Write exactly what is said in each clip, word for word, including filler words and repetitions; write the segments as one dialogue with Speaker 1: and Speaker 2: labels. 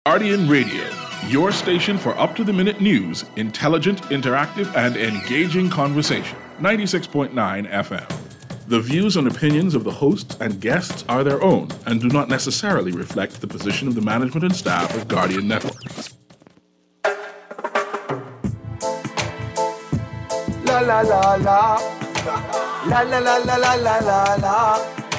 Speaker 1: Guardian Radio, your station for up-to-the-minute news, intelligent, interactive, and engaging conversation. ninety-six point nine F M. The views and opinions of the hosts and guests are their own and do not necessarily reflect the position of the management and staff of Guardian Network.
Speaker 2: La la la la. La la la la la la la la.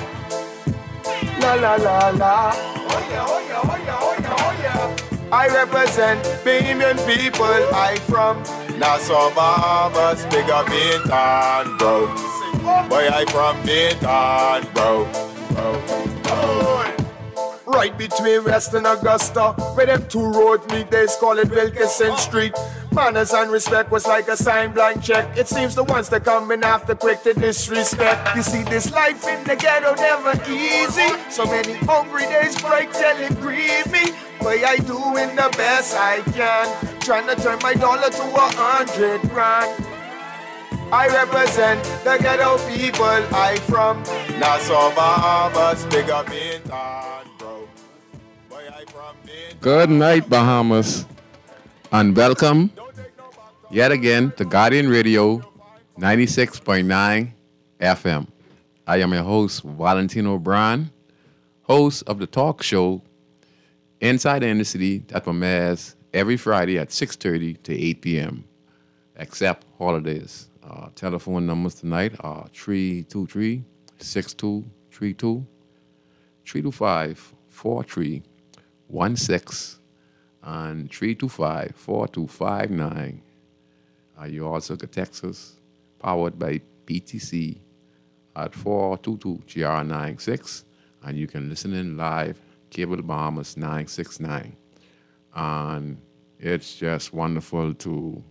Speaker 2: La la la la. Oh yeah, oh yeah, oh yeah, oh yeah, oh yeah. I represent Bahamian people. I from Nassau, Bahamas, big up Bintan, bro. Boy, I from Bintan, bro. bro. Right between West and Augusta, where them two roads meet, they call it Wilkinson Street. Manners and respect was like a sign blank check. It seems the ones that come in after quick to disrespect. You see, this life in the ghetto never easy. So many hungry days break till it grieve me. But I doing the best I can, trying to turn my dollar to a hundred grand. I represent the ghetto people. I from Nassau, Bahamas, big up Bintan, bro. Boy, I from Bintan.
Speaker 3: Good night, Bahamas, and welcome yet again to Guardian Radio ninety-six point nine F M. I am your host, Valentino Brown, host of the talk show Inside the Inner City that premieres every Friday at six thirty to eight p.m., except holidays. Uh, telephone numbers tonight are three two three, six two three two, three two five, four three one six, and three two five, four two five nine. Uh, you also can text us, powered by P T C, at four two two G R nine six, and you can listen in live, Cable Bahamas nine six nine. And it's just wonderful to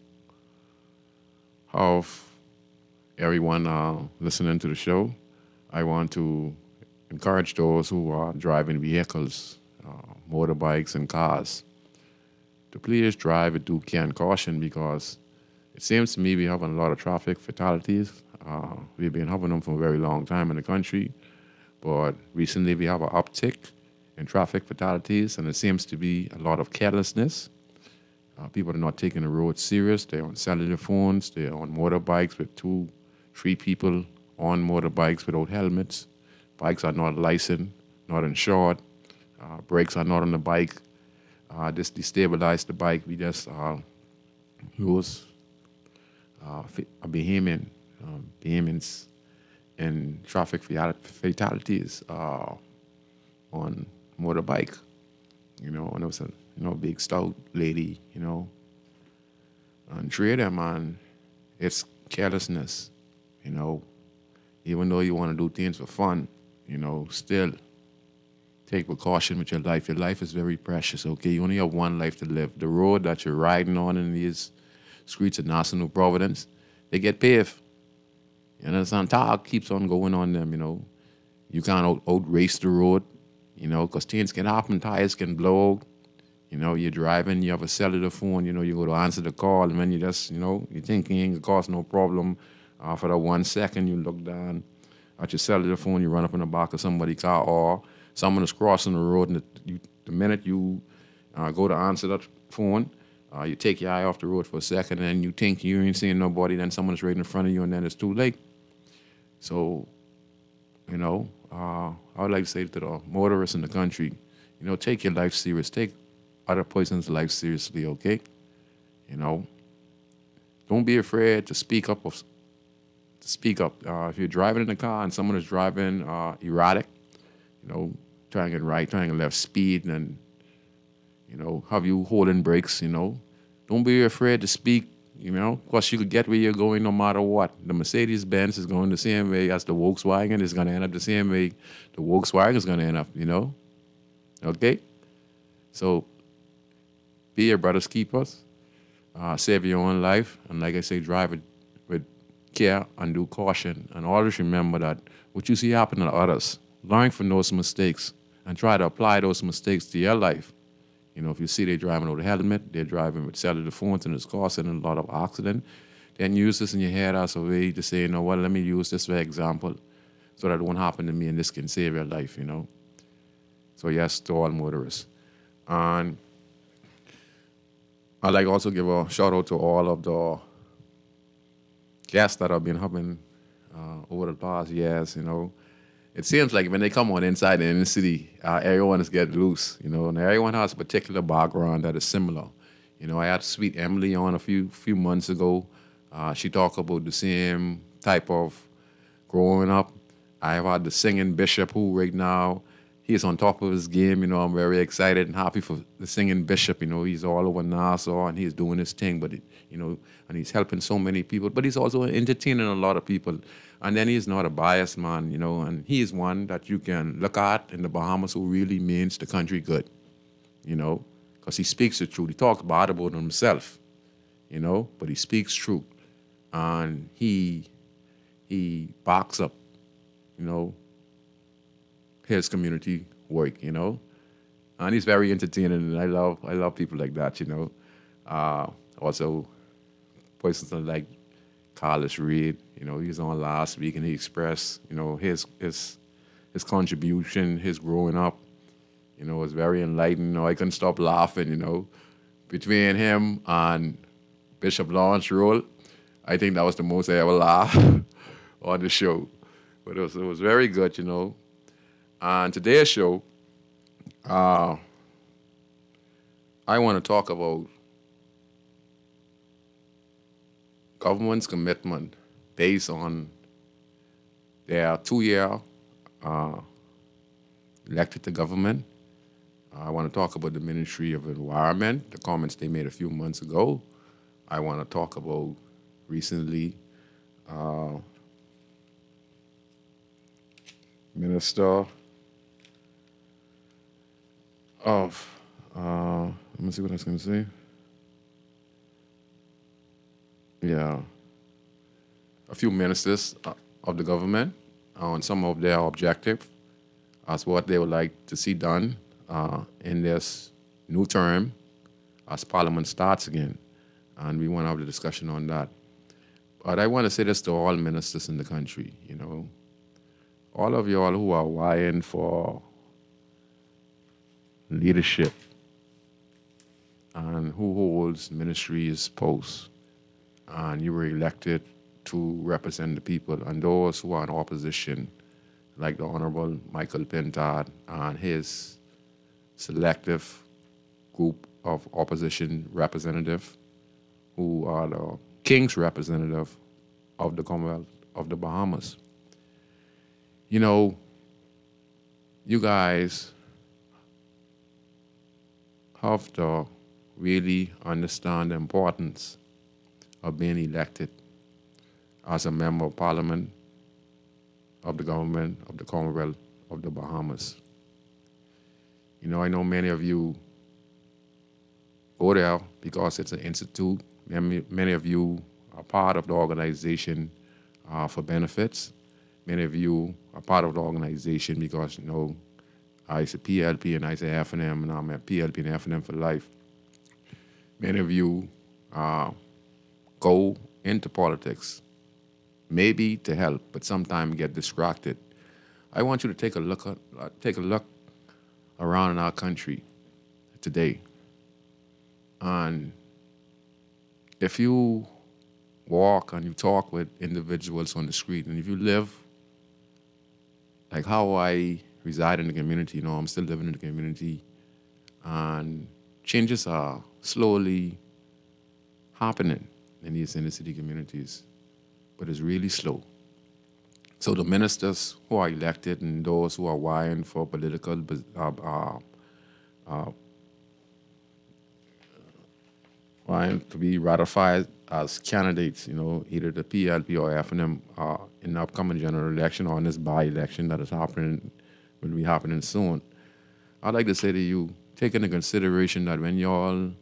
Speaker 3: have everyone uh, listening to the show. I want to encourage those who are driving vehicles, uh, motorbikes and cars, to please drive with due care and caution, because it seems to me we have a lot of traffic fatalities. Uh, we've been having them for a very long time in the country, but recently we have an uptick in traffic fatalities, and it seems to be a lot of carelessness. Uh, people are not taking the road serious. They're on cellular phones. They're on motorbikes with two, three people on motorbikes without helmets. Bikes are not licensed, not insured. Uh, brakes are not on the bike. Uh, this destabilize the bike. We just uh, lose uh, a Bahamian, um, Bahamians in traffic fatalities uh, on motorbike. You know, and it was a you know big stout lady. You know, and three of them, man, it's carelessness. You know, even though you want to do things for fun, you know, still take precaution with your life. Your life is very precious, okay? You only have one life to live. The road that you're riding on in these streets of Nassau, New Providence, they get paved. You understand? Talk keeps on going on them, you know. You can't out, out race the road, you know, because things can happen, tires can blow. You know, you're driving, you have a cellular phone, you know, you go to answer the call, and then you just, you know, you think it ain't gonna cause no problem. Uh, for that one second, you look down at your cellular phone, you run up in the back of somebody's car, or someone is crossing the road, and the, you, the minute you uh, go to answer that phone, uh, you take your eye off the road for a second, and you think you ain't seeing nobody, then someone's right in front of you, and then it's too late. So, you know, uh, I would like to say to the motorists in the country, you know, take your life serious. Take other person's life seriously, okay? You know, don't be afraid to speak up. Of, to speak up. Uh, if you're driving in a car and someone is driving uh, erratic, you know, trying it right, trying to left speed, and, you know, have you holding brakes, you know. Don't be afraid to speak, you know, because you could get where you're going no matter what. The Mercedes-Benz is going the same way as the Volkswagen. It's going to end up the same way the Volkswagen is going to end up, you know. Okay? So, be your brother's keepers. Uh, save your own life. And like I say, drive it with care and due caution. And always remember that what you see happen to others, learn from those mistakes and try to apply those mistakes to your life. You know, if you see they're driving without a helmet, they're driving with cellular phones and it's causing a lot of accident, then use this in your head as a way to say, you know what, let me use this for example so that it won't happen to me and this can save your life, you know. So yes, to all motorists. And I'd like also give a shout out to all of the guests that have been having uh, over the past years. You know, it seems like when they come on inside the inner city, uh, everyone is getting loose. You know, and everyone has a particular background that is similar. You know, I had Sweet Emily on a few few months ago. Uh, she talked about the same type of growing up. I've had the singing Bishop, who right now he's on top of his game. You know, I'm very excited and happy for the singing Bishop. You know, he's all over Nassau and he's doing his thing, but it, you know, and he's helping so many people. But he's also entertaining a lot of people. And then he's not a biased man, you know, and he is one that you can look at in the Bahamas who really means the country good, you know, because he speaks the truth. He talks bad about himself, you know, but he speaks truth. And he he backs up, you know, his community work, you know. And he's very entertaining, and I love I love people like that, you know. Uh, also, persons like Carlos Reed, you know, he was on last week and he expressed, you know, his his his contribution, his growing up, you know, was very enlightening. You know, I couldn't stop laughing, you know. Between him and Bishop Lawrence Roll, I think that was the most I ever laughed on the show. But it was, it was very good, you know. On today's show, uh, I want to talk about government's commitment based on their two-year uh, elected to government. I want to talk about the Ministry of Environment, the comments they made a few months ago. I want to talk about recently uh, Minister of, uh, let me see what I was going to say. Yeah, a few ministers of the government on some of their objectives as what they would like to see done uh, in this new term as Parliament starts again. And we want to have a discussion on that. But I want to say this to all ministers in the country, you know. All of y'all who are vying for leadership and who holds ministries posts, and you were elected to represent the people, and those who are in opposition, like the Honorable Michael Pintard and his selective group of opposition representatives, who are the King's representative of the Commonwealth of the Bahamas. You know, you guys have to really understand the importance of being elected as a member of Parliament of the government of the Commonwealth of the Bahamas. You know, I know many of you go there because it's an institute. Many, many of you are part of the organization uh, for benefits. Many of you are part of the organization because, you know, I say P L P and I say F and M, and I'm at P L P and F and M for life. Many of you uh, go into politics, maybe to help, but sometimes get distracted. I want you to take a look at, uh, take a look around in our country today. And if you walk and you talk with individuals on the street, and if you live like how I reside in the community, you know, I'm still living in the community, and changes are slowly happening in these inner city communities, but it's really slow. So the ministers who are elected and those who are vying for political uh, uh, uh, vying to be ratified as candidates, you know, either the P L P or F and M uh, in the upcoming general election or in this by-election that is happening, will be happening soon. I'd like to say to you, take into consideration that when y'all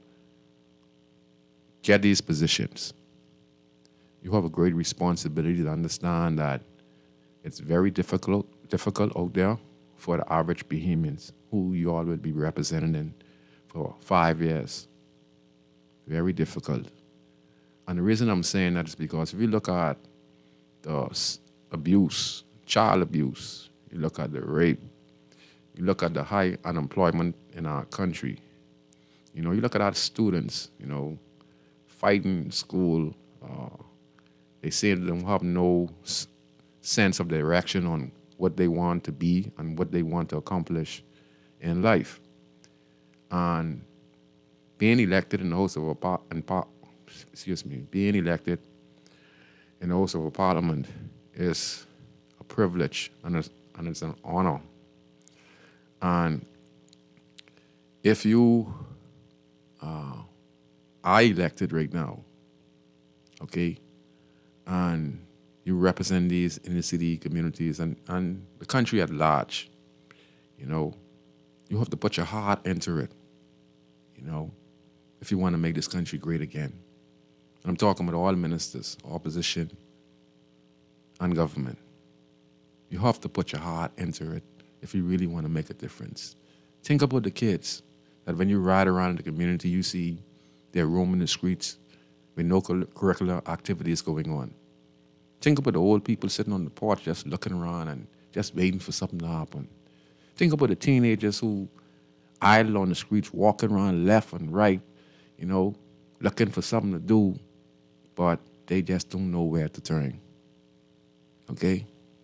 Speaker 3: get these positions, you have a great responsibility to understand that it's very difficult difficult out there for the average Bahamians who you all will be representing for five years. Very difficult. And the reason I'm saying that is because if you look at the abuse, child abuse, you look at the rape, you look at the high unemployment in our country, You know, you look at our students, you know, fighting in school. Uh, they say they don't have no s- sense of direction on what they want to be and what they want to accomplish in life. And being elected in the House of a par- and par- excuse me, being elected in the House of a Parliament is a privilege and it's, and it's an honor. And if you uh, are elected right now, okay, and you represent these inner city communities and, and the country at large, you know, you have to put your heart into it, you know, if you want to make this country great again. And I'm talking about all ministers, opposition, and government. You have to put your heart into it if you really want to make a difference. Think about the kids that when you ride around in the community, you see they're roaming the streets with no curricular activities going on. Think about the old people sitting on the porch just looking around and just waiting for something to happen. Think about the teenagers who idle on the streets, walking around left and right, you know, looking for something to do, but they just don't know where to turn. Okay?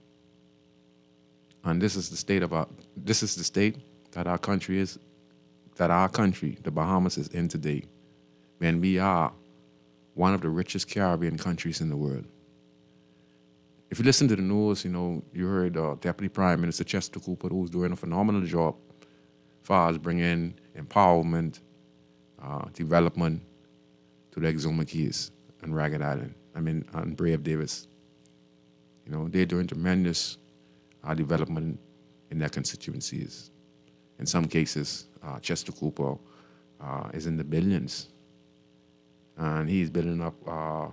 Speaker 3: And this is the state of our, this is the state that our country is, that our country, the Bahamas, is in today. When we are one of the richest Caribbean countries in the world. If you listen to the news, you know, you heard uh, Deputy Prime Minister Chester Cooper, who's doing a phenomenal job as far as bringing empowerment, uh, development to the Exuma Keys and Ragged Island, I mean, and Brave Davis. You know, they're doing tremendous uh, development in their constituencies. In some cases, uh, Chester Cooper uh, is in the billions. And he's building up uh,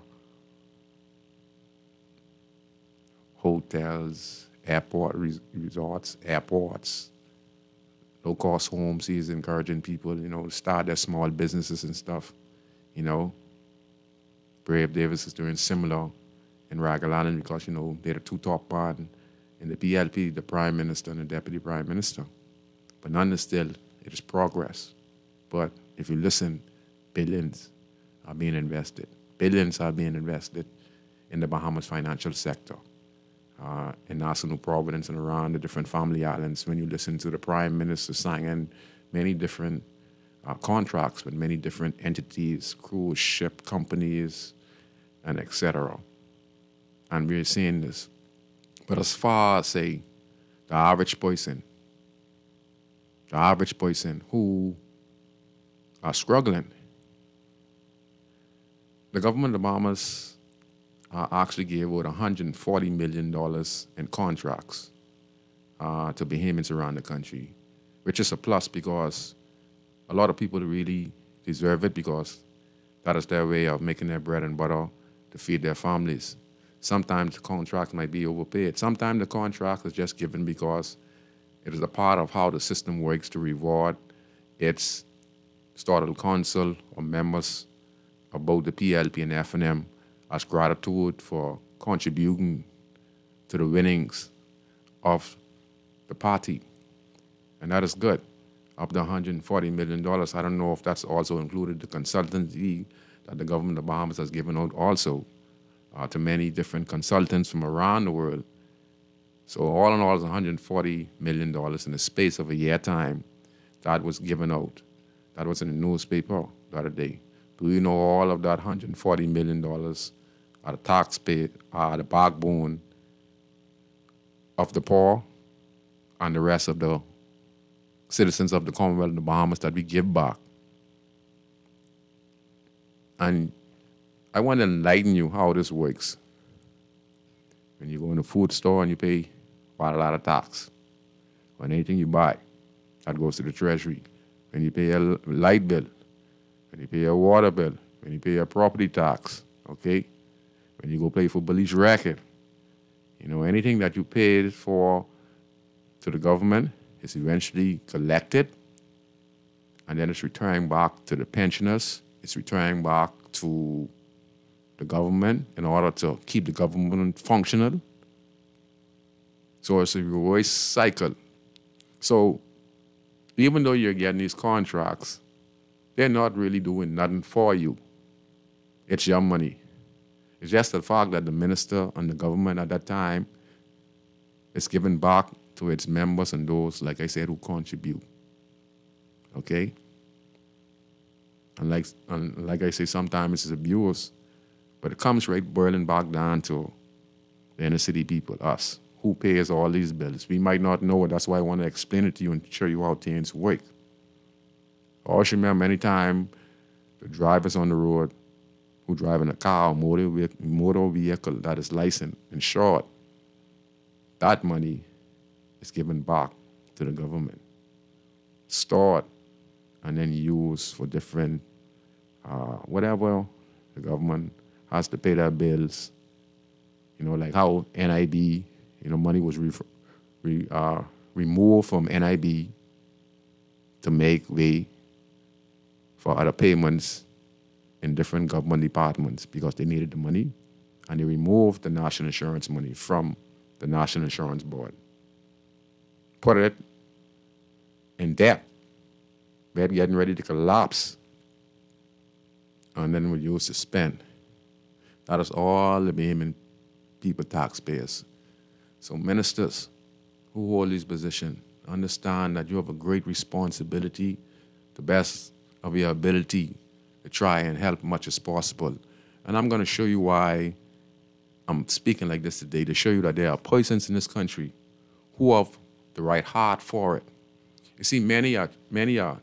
Speaker 3: hotels, airport res- resorts, airports, low-cost homes. He's encouraging people, you know, to start their small businesses and stuff, you know. Brave Davis is doing similar in Ragged Island because, you know, they're the two top man in the P L P, the Prime Minister and the Deputy Prime Minister. But none is still, it is progress. But if you listen, billions are being invested. Billions are being invested in the Bahamas financial sector, uh, in Nassau, Providence, and around the different family islands. When you listen to the Prime Minister signing many different uh, contracts with many different entities, cruise ship companies, and et cetera. And we're seeing this. But as far as, say, the average person, the average person who are struggling, the government of the Bahamas uh, actually gave out one hundred forty million dollars in contracts uh, to Bahamians around the country, which is a plus because a lot of people really deserve it because that is their way of making their bread and butter to feed their families. Sometimes the contract might be overpaid. Sometimes the contract is just given because it is a part of how the system works to reward its startled council or members about the P L P and F N M as gratitude for contributing to the winnings of the party. And that is good. Of the one hundred forty million dollars, I don't know if that's also included the consultancy that the government of Bahamas has given out also uh, to many different consultants from around the world. So all in all, it's one hundred forty million dollars in the space of a year time that was given out. That was in the newspaper the other day. Do you know all of that one hundred forty million dollars are the taxpayer, are the backbone of the poor and the rest of the citizens of the Commonwealth of the Bahamas that we give back? And I want to enlighten you how this works. When you go in a food store and you pay quite a lot of tax on anything you buy, that goes to the treasury. When you pay a light bill, when you pay a water bill, when you pay a property tax, okay? When you go play for police racket, you know, anything that you paid for to the government is eventually collected, and then it's returned back to the pensioners. It's returned back to the government in order to keep the government functional. So it's a reverse cycle. So even though you're getting these contracts they're not really doing nothing for you. It's your money. It's just the fact that the minister and the government at that time is giving back to its members and those, like I said, who contribute. Okay? And like, and like I say, sometimes it's abuse, but it comes right boiling back down to the inner city people, us, who pays all these bills. We might not know it. That's why I want to explain it to you and show you how things work. I always remember anytime the drivers on the road who driving a car or motor vehicle, motor vehicle that is licensed, insured, that money is given back to the government, stored, and then used for different, uh, whatever the government has to pay their bills. You know, like how N I B, you know, money was re- re- uh, removed from N I B to make way for other payments in different government departments because they needed the money, and they removed the national insurance money from the National Insurance Board. Put it in debt. We had getting ready to collapse, and then we used to spend. That is all the Bahamian people, taxpayers. So ministers who hold this position, understand that you have a great responsibility, the best of your ability, to try and help much as possible. And I'm going to show you why I'm speaking like this today, to show you that there are persons in this country who have the right heart for it. You see, many are, many are,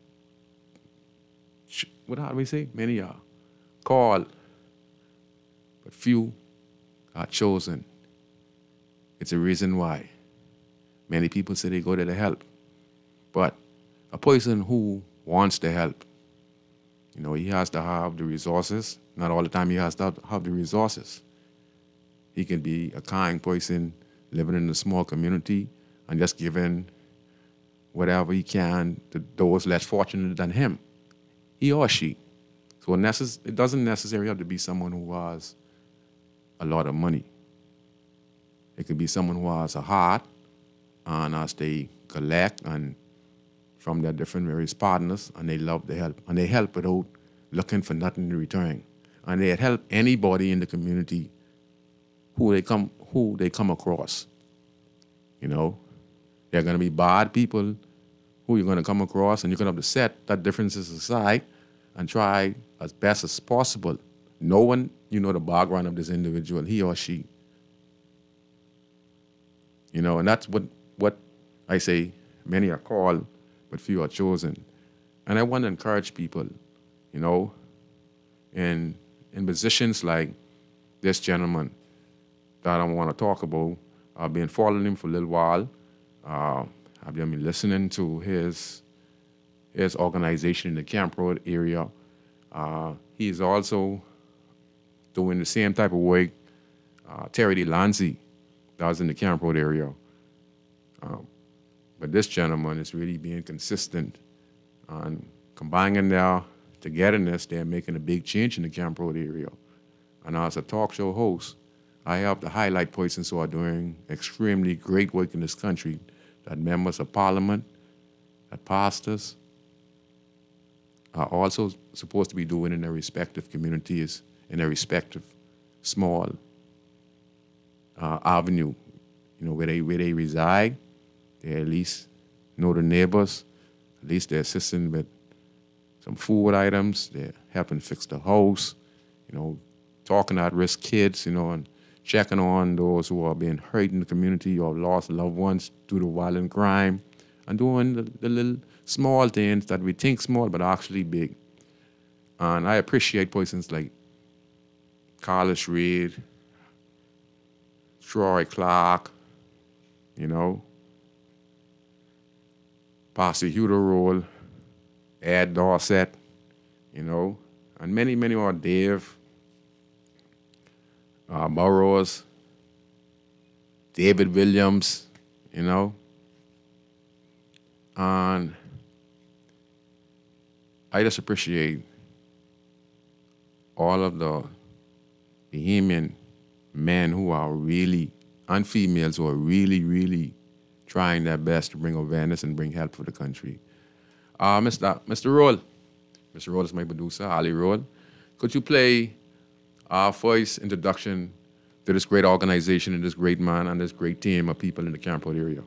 Speaker 3: what how do we say? Many are called, but few are chosen. It's a reason why. Many people say they go there to help. But a person who wants to help, you know, he has to have the resources. Not all the time he has to have the resources. He can be a kind person living in a small community and just giving whatever he can to those less fortunate than him, he or she. So it doesn't necessarily have to be someone who has a lot of money. It could be someone who has a heart, and as they collect and from their different various partners, and they love to help, and they help without looking for nothing in return, and they help anybody in the community who they come who they come across. You know, there are going to be bad people who you're going to come across, and you're going to have to set that differences aside and try as best as possible, knowing, you know, the background of this individual, he or she. You know, and that's what, what I say, many are called, but few are chosen. And I want to encourage people, you know, in, in positions like this gentleman that I want to talk about. I've been following him for a little while. Uh, I've been listening to his, his organization in the Camp Road area. Uh, he's also doing the same type of work. Uh, Terry DeLancy, that was in the Camp Road area. Um, but this gentleman is really being consistent and combining their togetherness. They're making a big change in the Camp Road area. And as a talk show host, I help to highlight persons who are doing extremely great work in this country, that members of parliament, that pastors are also supposed to be doing in their respective communities, in their respective small uh, avenue, you know, where they where they reside. They at least know the neighbors. At least they're assisting with some food items. They're helping fix the house, you know, talking to at-risk kids, you know, and checking on those who are being hurt in the community or lost loved ones due to violent crime, and doing the, the little small things that we think small but are actually big. And I appreciate persons like Carlos Reed, Troy Clark, you know, Pastor Huda Roll, Ed Dorset, you know, and many, many more, Dave uh, Burrows, David Williams, you know. And I just appreciate all of the Bahamian men who are really, and females who are really, really trying their best to bring awareness and bring help for the country. Uh, Mister Mister Roll, Mister Rhodes, my producer, Ali Rhodes. Could you play our voice introduction to this great organization and this great man and this great team of people in the Campbell area?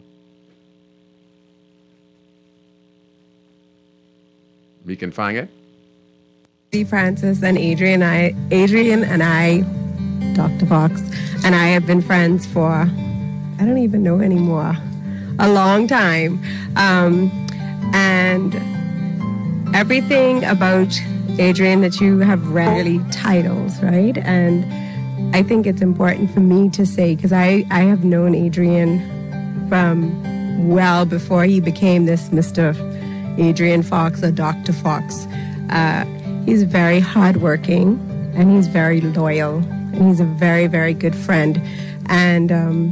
Speaker 3: We can find it.
Speaker 4: Francis and Adrian, I, Adrian and I, Doctor Fox, and I have been friends for, I don't even know anymore, a long time. Um, and everything about Adrian that you have read really titles, right? And I think it's important for me to say, because I, I have known Adrian from well before he became this Mister Adrian Fox or Doctor Fox. Uh, He's very hardworking, and he's very loyal, and he's a very, very good friend. And um,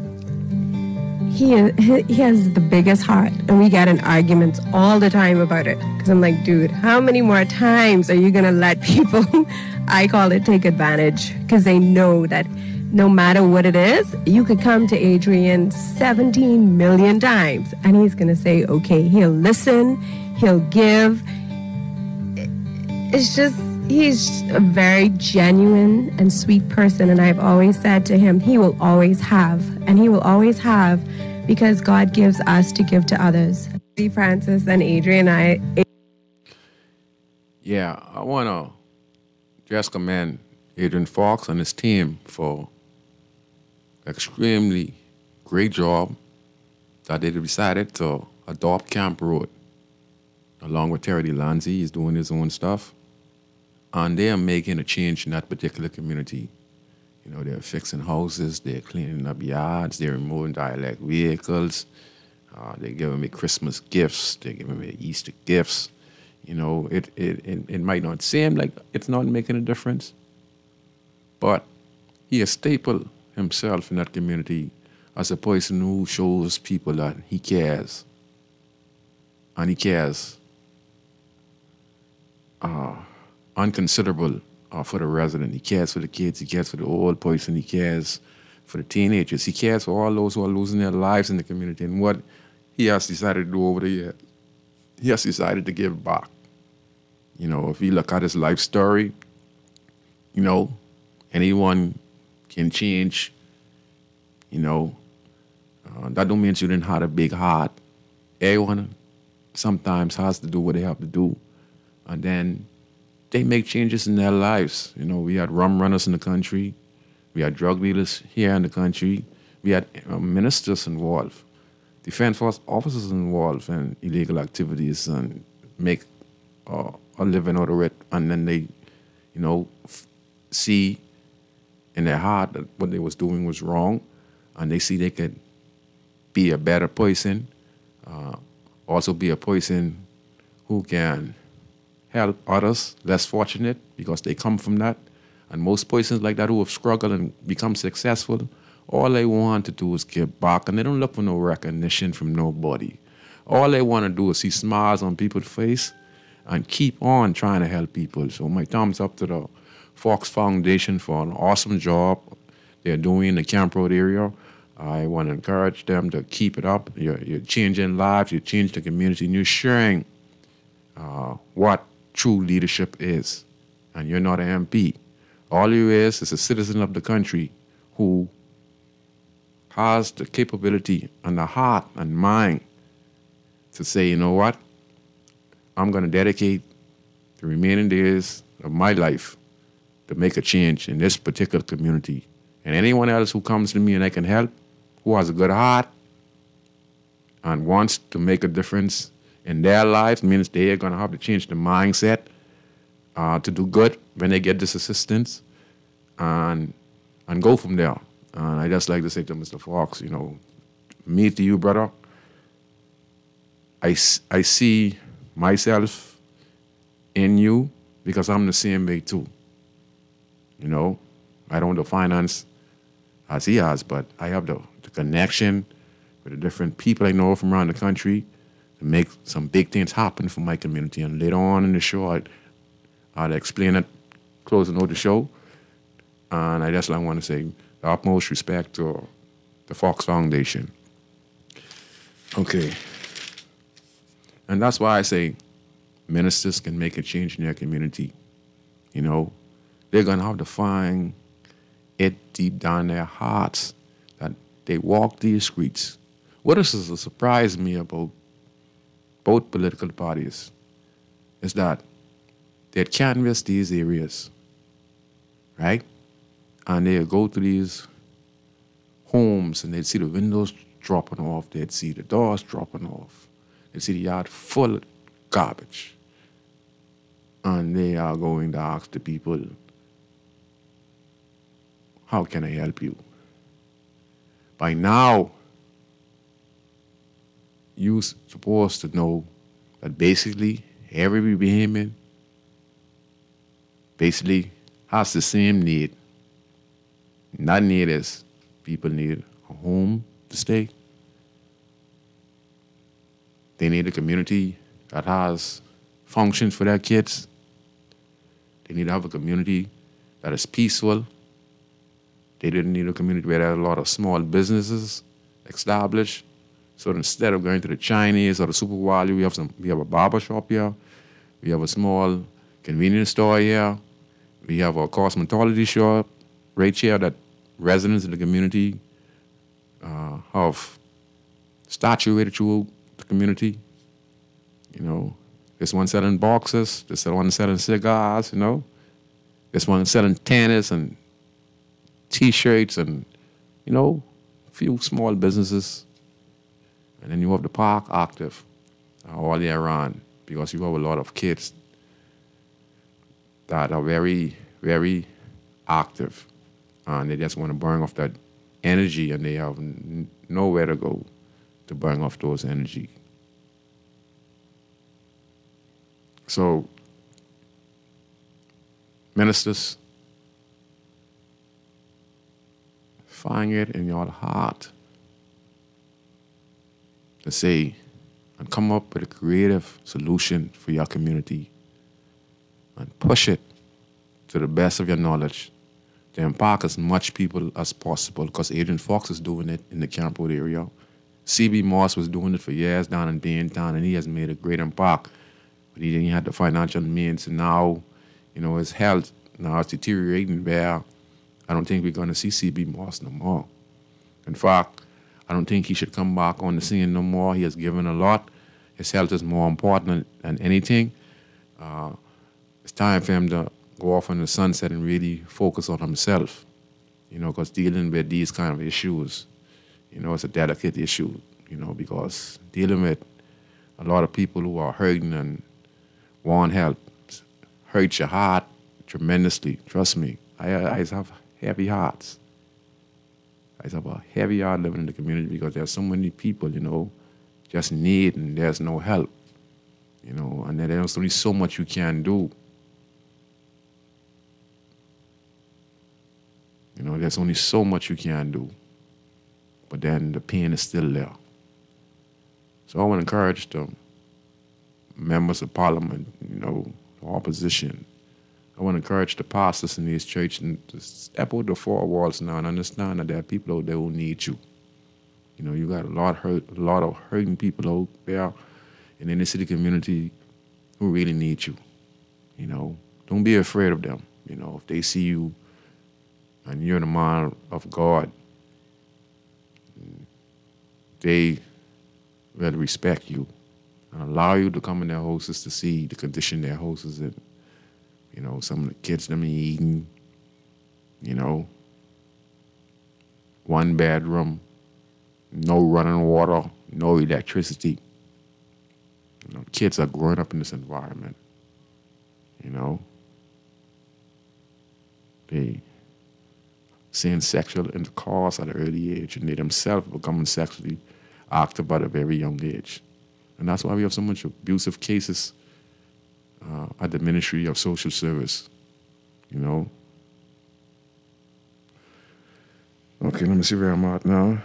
Speaker 4: he he has the biggest heart, and we get in arguments all the time about it. Because I'm like, dude, how many more times are you going to let people, I call it take advantage, because they know that no matter what it is, you could come to Adrian seventeen million times, and he's going to say, okay, he'll listen, he'll give. It's just, he's a very genuine and sweet person. And I've always said to him, he will always have. And he will always have because God gives us to give to others. Francis and Adrian, I...
Speaker 3: Yeah, I want to just commend Adrian Fox and his team for extremely great job that they decided to adopt Camp Road. Along with Terry Delancey, he's doing his own stuff. And they are making a change in that particular community. You know, they're fixing houses, they're cleaning up yards, they're removing dialect vehicles, uh, they're giving me Christmas gifts, they're giving me Easter gifts. You know, it, it, it, it might not seem like it's not making a difference, but he has stapled himself in that community as a person who shows people that he cares. And he cares uh, unconsiderable uh, for the resident. He cares for the kids. He cares for the old person. He cares for the teenagers. He cares for all those who are losing their lives in the community. And what he has decided to do over the years, he has decided to give back. You know, if you look at his life story, you know, anyone can change. You know, uh, that don't mean you didn't have a big heart. Everyone sometimes has to do what they have to do. And then they make changes in their lives. You know, we had rum runners in the country. We had drug dealers here in the country. We had uh, ministers involved, defense force officers involved in illegal activities and make uh, a living out of it. And then they, you know, f- see in their heart that what they was doing was wrong. And they see they could be a better person, uh, also be a person who can help others less fortunate because they come from that. And most persons like that who have struggled and become successful, all they want to do is give back, and they don't look for no recognition from nobody. All they want to do is see smiles on people's face and keep on trying to help people. So my thumbs up to the Fox Foundation for an awesome job they're doing in the Camp Road area. I want to encourage them to keep it up. You're, you're changing lives, you're changing the community, and you're sharing uh, what true leadership is. And you're not an M P. All you is is a citizen of the country who has the capability and the heart and mind to say, you know what, I'm going to dedicate the remaining days of my life to make a change in this particular community. And anyone else who comes to me and I can help, who has a good heart and wants to make a difference in their lives, means they are going to have to change the mindset uh, to do good when they get this assistance and and go from there. And I just like to say to Mister Fox, you know, me to you, brother, I, I see myself in you because I'm the same way too. You know, I don't have the finance as he has, but I have the, the connection with the different people I know from around the country to make some big things happen for my community. And later on in the show, I'd, I'd explain it, closing out the show. And I just like want to say the utmost respect to the Fox Foundation. Okay. And that's why I say ministers can make a change in their community. You know, they're going to have to find it deep down in their hearts that they walk these streets. What has surprised me about both political parties is that they canvass these areas, right? And they go to these homes and they'd see the windows dropping off, they'd see the doors dropping off, they'd see the yard full of garbage. And they are going to ask the people, how can I help you? By now, you're supposed to know that basically every Bahamian basically has the same need. And that need is people need a home to stay. They need a community that has functions for their kids. They need to have a community that is peaceful. They didn't need a community where there are a lot of small businesses established. So instead of going to the Chinese or the Super Value, we have some. We have a barber shop here. We have a small convenience store here. We have a cosmetology shop right here that residents in the community uh, have statuated through the community. You know, this one selling boxes. This one selling cigars. You know, this one selling tennis and T-shirts and, you know, a few small businesses. And then you have the park active uh, all year round because you have a lot of kids that are very, very active. And they just want to burn off that energy and they have n- nowhere to go to burn off those energy. So, ministers, find it in your heart to say and come up with a creative solution for your community and push it to the best of your knowledge to impact as much people as possible because Adrian Fox is doing it in the Camp Road area. C B Moss was doing it for years down in Baintown and he has made a great impact. But he didn't have the financial means and now, you know, his health now is deteriorating where I don't think we're going to see C B Moss no more. In fact, I don't think he should come back on the scene no more. He has given a lot. His health is more important than anything. Uh, it's time for him to go off on the sunset and really focus on himself, you know, because dealing with these kind of issues, you know, it's a delicate issue, you know, because dealing with a lot of people who are hurting and want help hurts your heart tremendously. Trust me. I, I have heavy hearts. I have a heavy heart living in the community because there's so many people, you know, just need and there's no help, you know, and there's only so much you can do. You know, there's only so much you can do, but then the pain is still there. So I want to encourage the members of parliament, you know, the opposition. I want to encourage the pastors in these churches to step out the four walls now and understand that there are people out there who need you. You know, you got a lot hurt, a lot of hurting people out there in the inner city community who really need you. You know, don't be afraid of them. You know, if they see you and you're the man of God, they will respect you and allow you to come in their houses to see the condition their houses in. You know, some of the kids them eating, you know, one bedroom, no running water, no electricity. You know, kids are growing up in this environment, you know. They seeing sexual intercourse at an early age and they themselves becoming sexually active at a very young age. And that's why we have so much abusive cases uh, at the Ministry of Social Service, you know. Okay, let me see where I'm at now.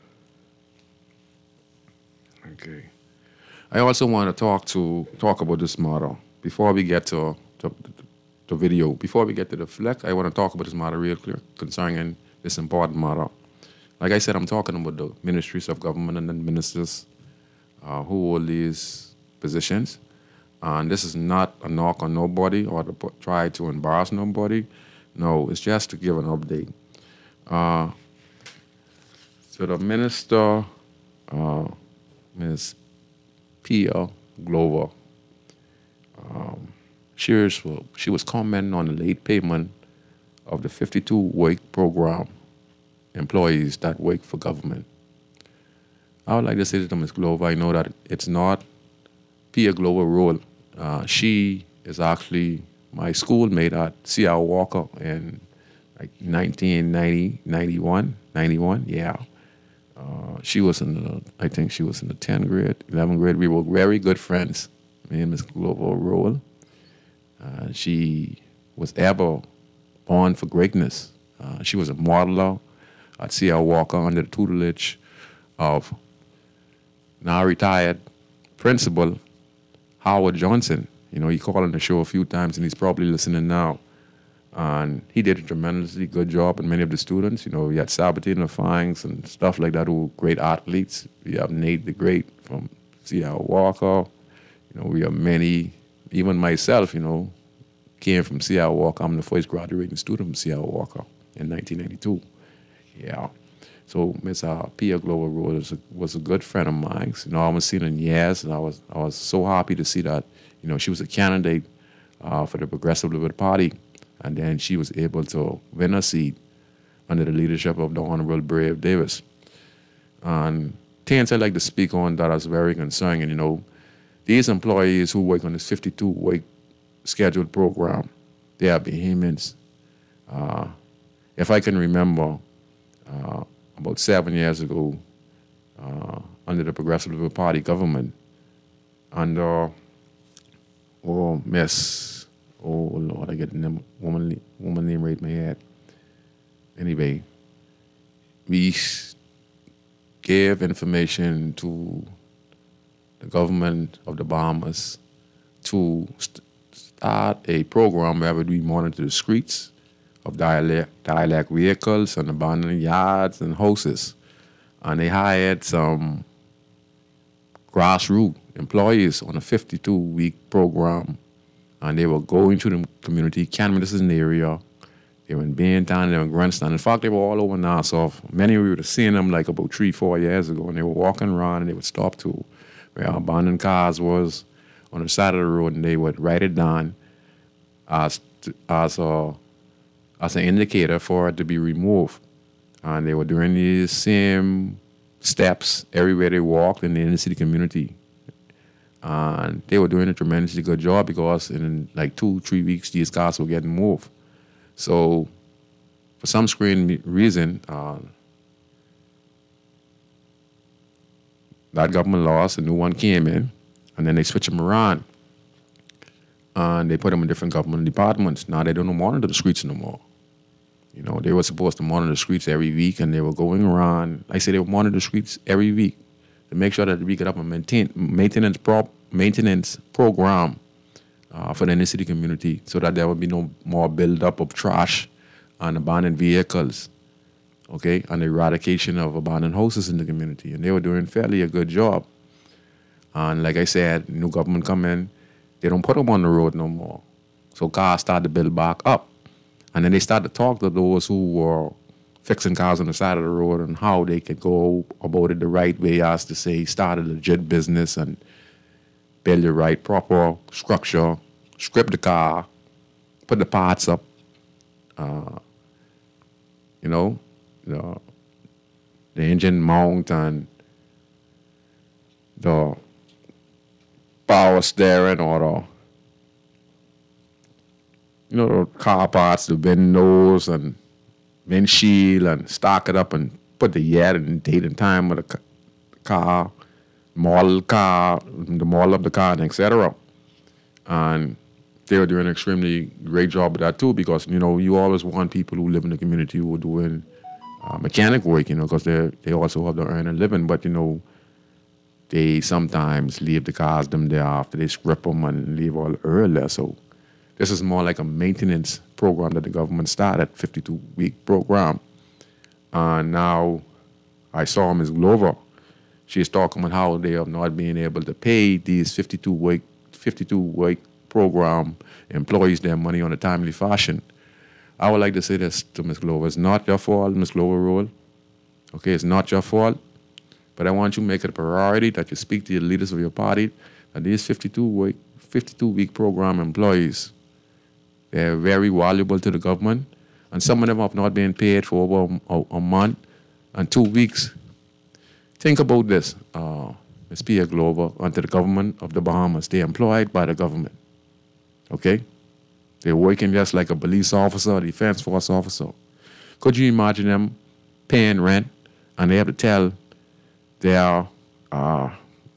Speaker 3: Okay. I also want to talk to talk about this matter before we get to, to the video. Before we get to the fleck, I want to talk about this matter real clear concerning this important matter. Like I said, I'm talking about the ministries of government and the ministers uh, who hold these positions. And this is not a knock on nobody or to put, try to embarrass nobody. No, it's just to give an update. Uh, so the minister, uh, Miz Pia Glover, um, she was, she was commenting on the late payment of the fifty-two week program employees that work for government. I would like to say to Miz Glover, I know that it's not Pia Glover's role. Uh, she is actually my schoolmate at C R Walker in like nineteen ninety, ninety-one, ninety-one, yeah. Uh, she was in the, I think she was in the tenth grade, eleventh grade. We were very good friends, me and Miz Glover Rowell. Uh, she was ever born for greatness. Uh, she was a modeler at C R Walker under the tutelage of now retired principal Howard Johnson. You know, he called on the show a few times, and he's probably listening now. And he did a tremendously good job in many of the students. You know, we had Sabatino Fangs and stuff like that who were great athletes. We have Nate the Great from C R Walker. You know, we have many, even myself, you know, came from C R Walker. I'm the first graduating student from C R Walker in nineteen ninety-two. Yeah. So Miss Uh, Pia Glover Rhodes was a, was a good friend of mine. You know, I haven't seen her in years, and I was I was so happy to see that, you know, she was a candidate uh, for the Progressive Liberal Party, and then she was able to win a seat under the leadership of the Honorable Brave Davis. And things I'd like to speak on that is very concerning. You know, these employees who work on this fifty-two week scheduled program, they are behemoths. Uh, if I can remember, uh, about seven years ago, uh, under the Progressive Liberal Party government, under, oh, Miss, oh, Lord, I get the name, woman, woman name right in my head. Anyway, we gave information to the government of the Bahamas to st- start a program where we monitor the streets of dialect, dialect vehicles and abandoned yards and houses. And they hired some grassroots employees on a fifty-two week program. And they were going to the community. Canmore, this is an area. They were in Baintown, they were in Grandstand. In fact, they were all over Nassau. Many of you would have seen them like about three, four years ago. And they were walking around and they would stop to where abandoned cars was on the side of the road, and they would write it down as, as a as an indicator for it to be removed. And they were doing these same steps everywhere they walked in the inner city community. And they were doing a tremendously good job because in like two, three weeks, these cars were getting moved. So for some strange reason, uh, that government lost, a new one came in, and then they switched them around. And they put them in different government departments. Now they don't monitor the streets no more. You know, they were supposed to monitor the streets every week, and they were going around. Like I said, they would monitor the streets every week to make sure that we get up a maintain, maintenance prop, maintenance program uh, for the inner city community, so that there would be no more buildup of trash and abandoned vehicles, okay, and the eradication of abandoned houses in the community. And they were doing fairly a good job. And like I said, new government come in, they don't put them on the road no more. So cars start to build back up. And then they start to talk to those who were fixing cars on the side of the road and how they could go about it the right way, as to say, start a legit business and build the right proper structure, script the car, put the parts up, uh, you know, the, the engine mount and the power steering or the, you know, the car parts, the windows and windshield, and stock it up and put the year and date and time of the car, model car, the model of the car, and et cetera. And they were doing an extremely great job of that too, because, you know, you always want people who live in the community who are doing uh, mechanic work, you know, because they they also have to earn a living. But, you know, they sometimes leave the cars them there after they script them and leave all earlier. So this is more like a maintenance program that the government started, fifty-two week program. And now I saw Miz Glover. She's talking about how they have not been able to pay these fifty-two week fifty-two-week program employees their money on a timely fashion. I would like to say this to Miz Glover. It's not your fault, Miz Glover Roll. Okay, it's not your fault. But I want you to make it a priority that you speak to your leaders of your party that these fifty-two-week fifty-two-week program employees, they're very valuable to the government. And some of them have not been paid for over a, a month and two weeks. Think about this, uh, Miz Pia Glover, under the government of the Bahamas. They're employed by the government, okay? They're working just like a police officer, a defense force officer. Could you imagine them paying rent and they have to tell their, uh,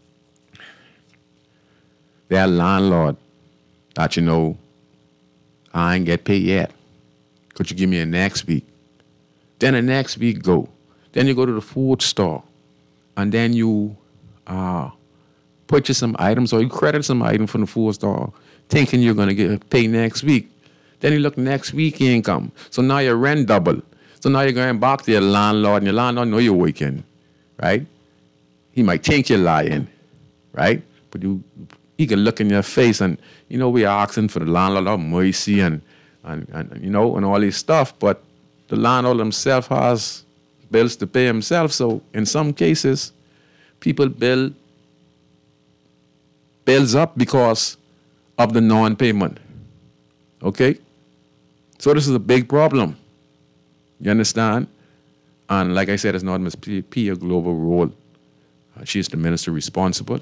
Speaker 3: their landlord that, you know, I ain't get paid yet. Could you give me a next week? Then the next week go. Then you go to the food store and then you uh, purchase some items or you credit some items from the food store thinking you're going to get paid next week. Then you look next week income. So now your rent double. So now you're going back to your landlord and your landlord know you're working, right? He might think you're lying, right? But you he can look in your face and, you know, we're asking for the landlord of mercy and, and, and, you know, and all this stuff. But the landlord himself has bills to pay himself. So in some cases, people bill bills up because of the non-payment. Okay? So this is a big problem. You understand? And like I said, it's not Miz Pia Glover role. Uh, she's the minister responsible.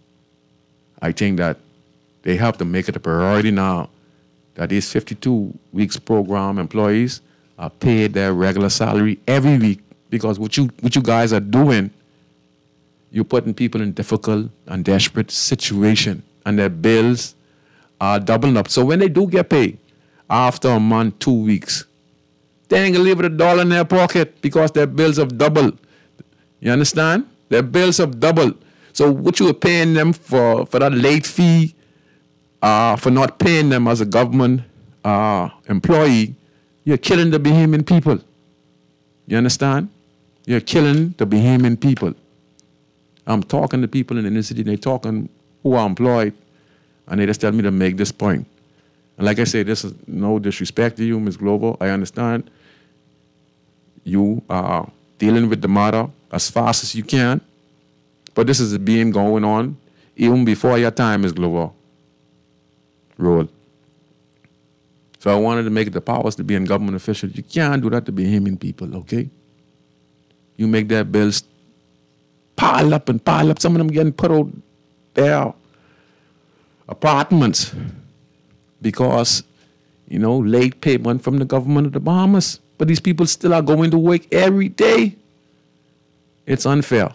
Speaker 3: I think that they have to make it a priority now that these fifty-two weeks program employees are paid their regular salary every week, because what you what you guys are doing, you're putting people in difficult and desperate situation, and their bills are doubling up. So when they do get paid after a month, two weeks, they ain't gonna leave with a dollar in their pocket because their bills have doubled. You understand? Their bills have doubled. So what you are paying them for, for that late fee, uh, for not paying them as a government uh, employee, you're killing the Bahamian people. You understand? You're killing the Bahamian people. I'm talking to people in the inner city, and they're talking who are employed, and they just tell me to make this point. And like I say, this is no disrespect to you, Miz Glover. I understand you are dealing with the matter as fast as you can. But this is being going on even before your time, Miz Glover Roll. So I wanted to make it the powers to be in government officials. You can't do that to Bahamian people, okay? You make their bills pile up and pile up. Some of them getting put out their apartments because, you know, late payment from the government of the Bahamas. But these people still are going to work every day. It's unfair.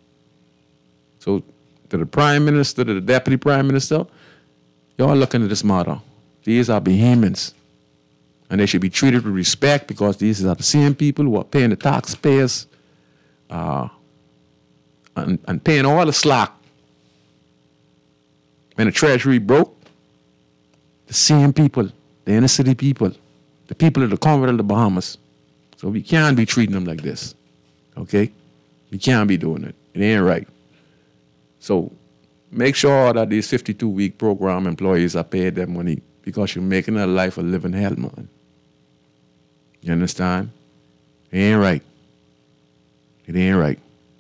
Speaker 3: So to the Prime Minister, to the Deputy Prime Minister, y'all looking at this matter. These are Bahamians. And they should be treated with respect because these are the same people who are paying the taxpayers uh, and, and paying all the slack. When the Treasury broke, the same people, the inner city people, the people of the Commonwealth of the Bahamas. So we can't be treating them like this, okay? We can't be doing it. It ain't right. So make sure that these fifty-two-week program employees are paid their money because you're making their life a living hell, man. You understand? It ain't right. It ain't right.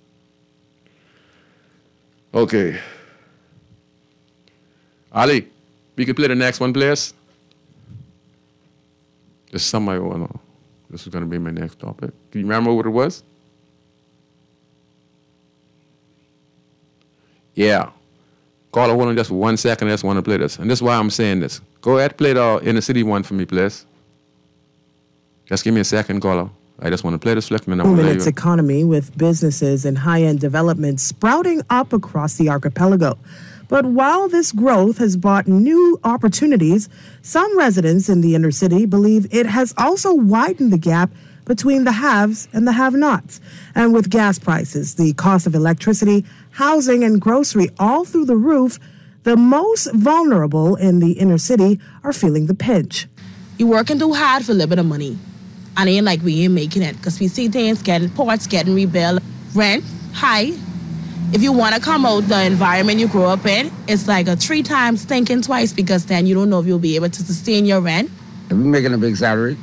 Speaker 3: Okay. Ali, we can play the next one, please. This is somebody wanna. This is gonna be my next topic. Can you remember what it was? Yeah. Caller, hold on just one second. I just want to play this. And this is why I'm saying this. Go ahead, play the inner city one for me, please. Just give me a second, caller. I just want to play this flick, and then I'm
Speaker 5: in its economy, with businesses and high-end development sprouting up across the archipelago. But while this growth has brought new opportunities, some residents in the inner city believe it has also widened the gap between the haves and the have-nots. And with gas prices, the cost of electricity, housing, and grocery all through the roof, the most vulnerable in the inner city are feeling the pinch.
Speaker 6: You're working too hard for a little bit of money. And it ain't like we ain't making it, because we see things getting, ports getting rebuilt, rent high, if you want to come out the environment you grew up in, it's like a three times thinking twice because then you don't know if you'll be able to sustain your rent.
Speaker 7: If we're making a big salary,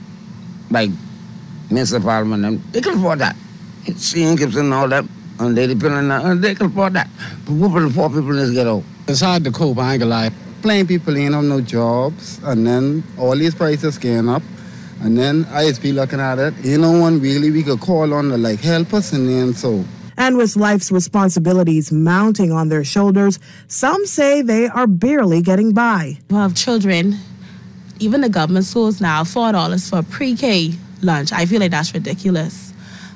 Speaker 7: like Mister Parliament, they can afford that. Seeing Gibson and all that, and they depend on that, and they can afford that. But what will the poor people in this ghetto?
Speaker 8: It's hard to cope, I ain't gonna lie. Plain people ain't have no jobs, and then all these prices going up, and then I S P looking at it. Ain't no one really we could call on to like help us, and then so.
Speaker 5: And with life's responsibilities mounting on their shoulders, some say they are barely getting by.
Speaker 6: You have children, even the government schools now, four dollars for pre-K lunch. I feel like that's ridiculous.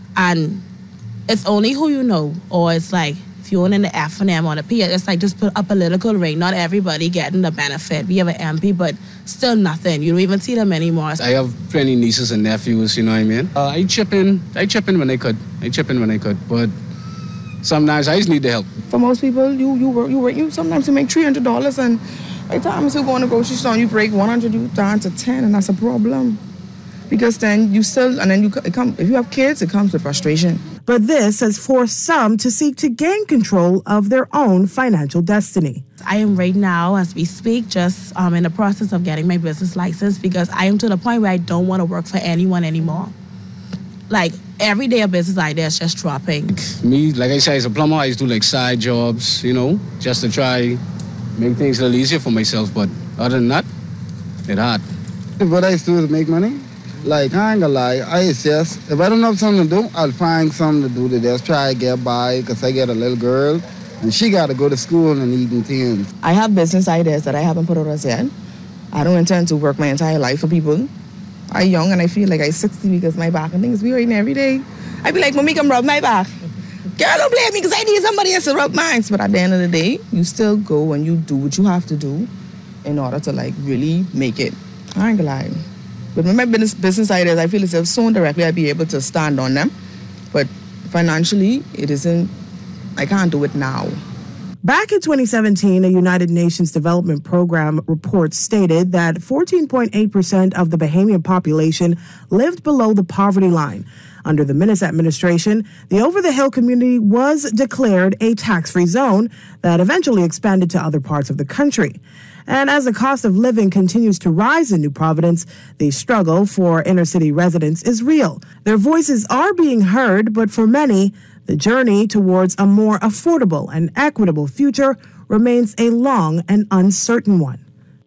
Speaker 6: And it's only who you know, or it's like, if you're in the F and M or the P, it's like just put a political ring. Not everybody getting the benefit. We have an M P, but still nothing. You don't even see them anymore.
Speaker 8: I have plenty nieces and nephews, you know what I mean? Uh, I chip in, I chip in when I could. I chip in when I could, but sometimes I just need the help.
Speaker 9: For most people, you you work, you work, you sometimes you make three hundred dollars, and by the time you still go on the grocery store and you break one hundred, you down to ten, and that's a problem. Because then you still, and then you it come, if you have kids, it comes with frustration.
Speaker 5: But this has forced some to seek to gain control of their own financial destiny.
Speaker 6: I am right now, as we speak, just um, in the process of getting my business license because I am to the point where I don't want to work for anyone anymore. Like, every day a business idea is just dropping.
Speaker 8: Me, like I said, as a plumber, I used to do like side jobs, you know, just to try make things a little easier for myself. But other than that, it's hard.
Speaker 10: What I used to do is make money. Like, I ain't gonna lie, I just, if I don't have something to do, I'll find something to do to just try to get by, because I get a little girl, and she got to go to school and eating things.
Speaker 9: I have business ideas that I haven't put out as yet. I don't intend to work my entire life for people. I'm young and I feel like I'm sixty because my back and things be hurting every day. I be like, Mommy, come rub my back. Girl, don't blame me because I need somebody else to rub mine. But at the end of the day, you still go and you do what you have to do in order to like really make it. I ain't gonna lie. But with my business, business ideas, I feel as if soon directly I'll be able to stand on them. But financially, it isn't, I can't do it now.
Speaker 5: Back in twenty seventeen, a United Nations Development Program report stated that fourteen point eight percent of the Bahamian population lived below the poverty line. Under the Minnis administration, the over-the-hill community was declared a tax-free zone that eventually expanded to other parts of the country. And as the cost of living continues to rise in New Providence, the struggle for inner-city residents is real. Their voices are being heard, but for many, the journey towards a more affordable and equitable future remains a long and uncertain one.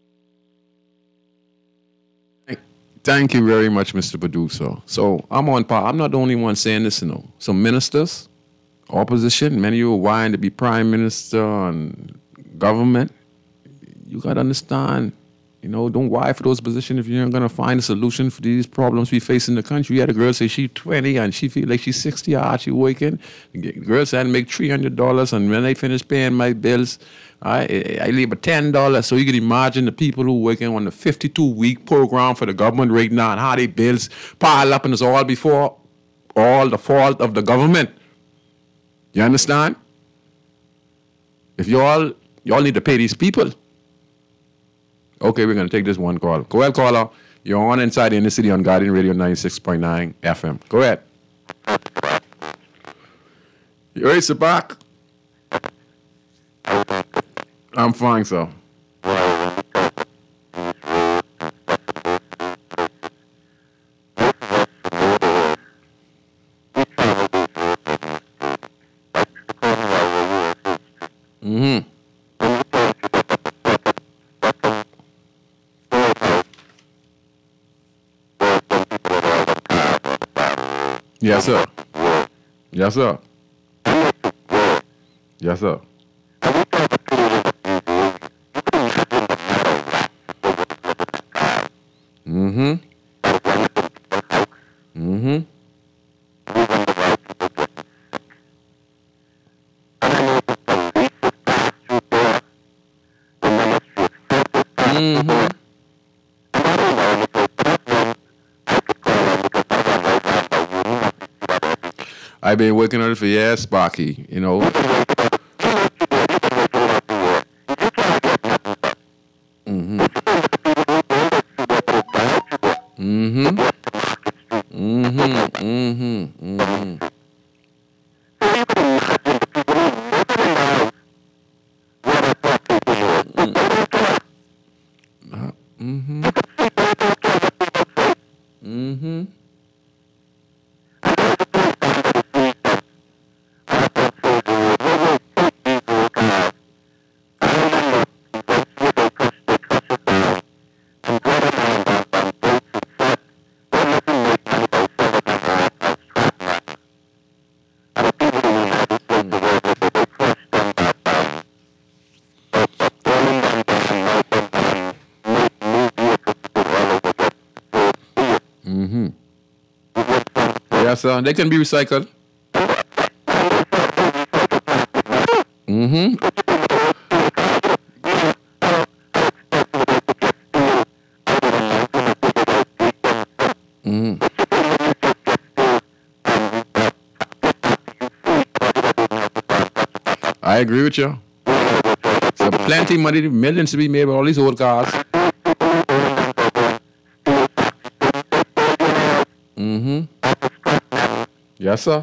Speaker 3: Thank you very much, Mister Producer. So I'm on par. I'm not the only one saying this, you know. Some ministers, opposition, many of you are vying to be prime minister and government. You got to understand, you know, don't vie for those positions if you're not going to find a solution for these problems we face in the country. You had a girl say she's twenty and she feel like she's sixty hard, she working. The girl said I make three hundred dollars and when I finish paying my bills, I, I leave a ten dollars. So you can imagine the people who working on the fifty-two week program for the government right now and how their bills pile up, and it's all before all the fault of the government. You understand? If you all, you all need to pay these people. Okay, we're going to take this one call. Go ahead, caller. You're on Inside Inner City on Guardian Radio ninety-six point nine F M. Go ahead. You ready, Sabak? I'm fine, sir. Mm-hmm. Yes, sir. Yes, sir. Yes, sir. Mm-hmm. Mm-hmm. Mm-hmm. I've been working on it for years, Sparky, you know. Mm-hmm. Mm-hmm. Mm-hmm. Mm-hmm. Mm-hmm. Mm-hmm. Yes, sir. They can be recycled. Mm-hmm. Mm-hmm. I agree with you. So plenty of money, millions to be made with all these old cars. Mm-hmm. Yes, sir.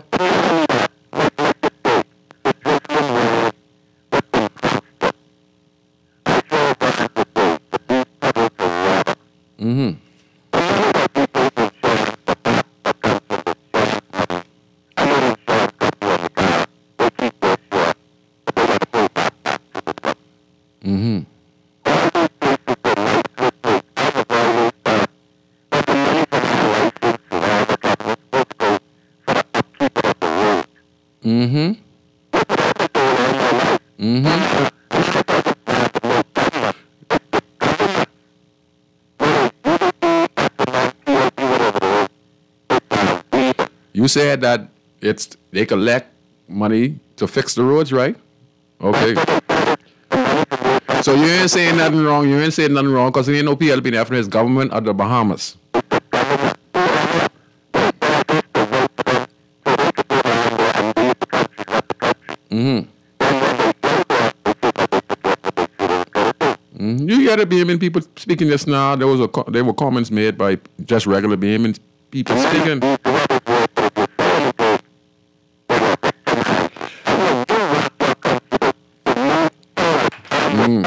Speaker 3: Mm-hmm. Mm-hmm. Mm-hmm. Mm-hmm. You said that it's they collect money to fix the roads, right? Okay. So you ain't saying nothing wrong. You ain't saying nothing wrong because there ain't no P L P in the government of the Bahamas. Mm-hmm. Mm-hmm. You got a Bahamian people speaking just now. There was a there were comments made by just regular Bahamian people speaking. Mm.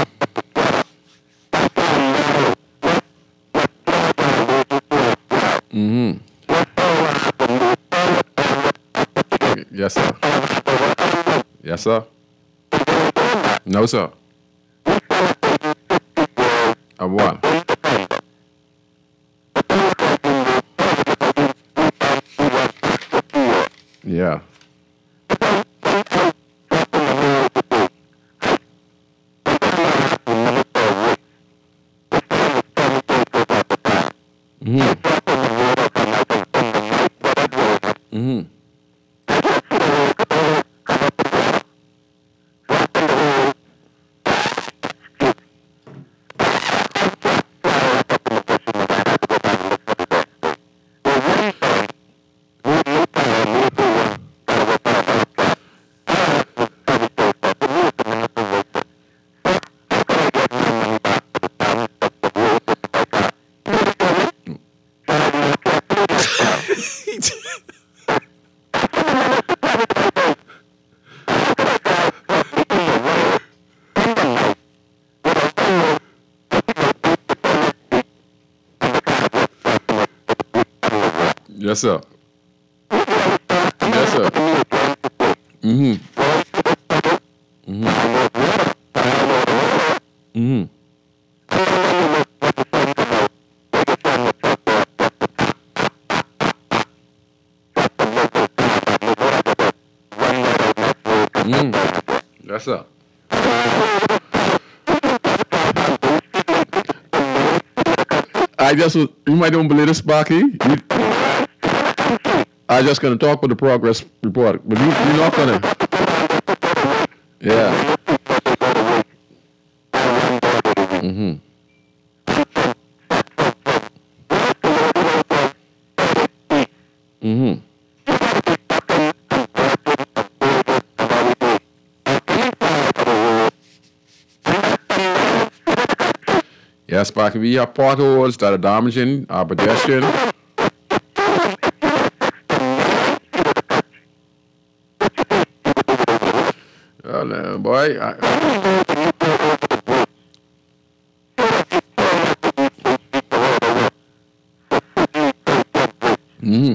Speaker 3: Mm-hmm. Yes, sir. Yes, sir. No, sir. Of what? Yeah. Mm-hmm. Mm-hmm. Yes, sir. Yes, sir. Mm-hmm. Mm-hmm. Mm-hmm. Mm. Yes, sir. I just was, you might don't believe this, Sparky. You, I just gonna talk with the progress report, but you, you're not gonna. Yeah. Mm-hmm. Mm-hmm. Yes, Sparky, we have potholes that are damaging our pedestrian. Oh, no, boy. I... Mm-hmm.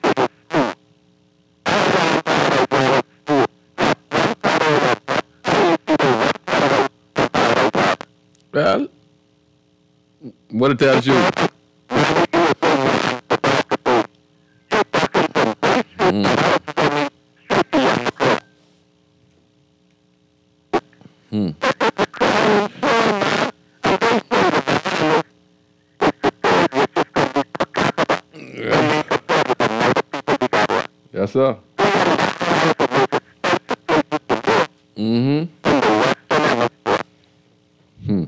Speaker 3: Well, what it tells you. Mm. Hmm. Yes, sir. Mm-hmm. Hmm.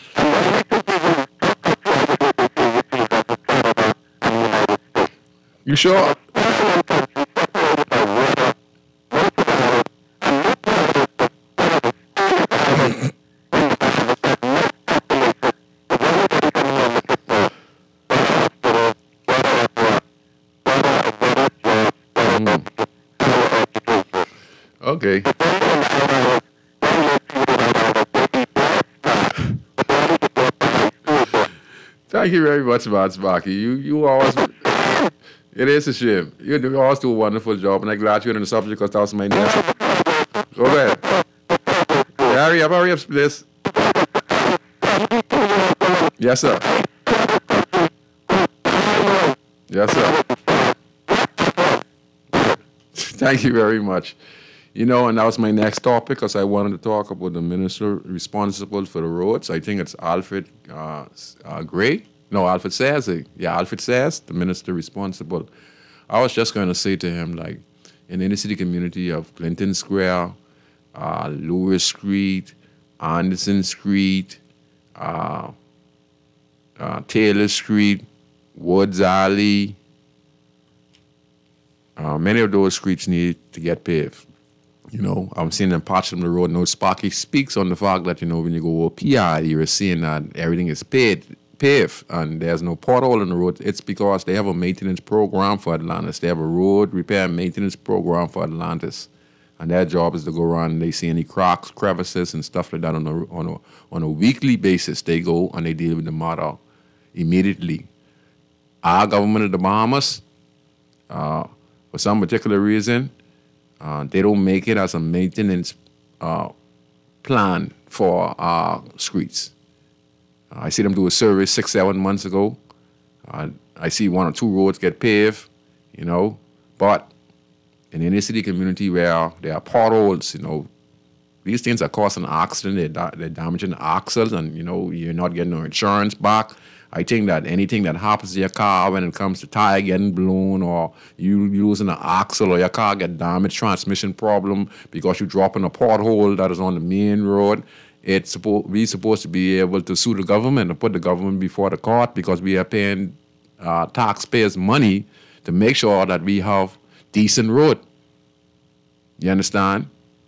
Speaker 3: You sure? Okay. Thank you very much, man, Sparky. You you always, it is a shame. You do always do a wonderful job, and I'm glad you're in the subject because that was my next. Go ahead. Yeah, hurry up, hurry up, please. Yes, sir. Yes, sir. Thank you very much. You know, and that was my next topic because I wanted to talk about the minister responsible for the roads. I think it's Alfred uh, uh, Gray. No, Alfred Sayers. Yeah, Alfred Sayers, the minister responsible. I was just going to say to him, like, in the inner city community of Clinton Square, uh, Lewis Street, Anderson Street, uh, uh, Taylor Street, Woods Alley, uh, many of those streets need to get paved. You know, I'm seeing in parts of the road. No, Sparky speaks on the fact that, you know, when you go over P I, you're seeing that everything is paved, paved, and there's no pothole in the road. It's because they have a maintenance program for Atlantis. They have a road repair and maintenance program for Atlantis, and their job is to go around and they see any cracks, crevices, and stuff like that on a on a on a weekly basis. They go and they deal with the matter immediately. Our government of the Bahamas, uh, for some particular reason, Uh, they don't make it as a maintenance uh, plan for our streets. Uh, I see them do a survey six, seven months ago. Uh, I see one or two roads get paved, you know, but in the inner city community where there are potholes, you know, these things are causing accidents, they're, da- they're damaging the axles, and, you know, you're not getting no insurance back. I think that anything that happens to your car when it comes to tire getting blown or you losing an axle or your car get damaged, transmission problem because you drop in a pothole that is on the main road, it's supposed we're supposed to be able to sue the government and put the government before the court because we are paying uh, taxpayers' money to make sure that we have decent road. You understand?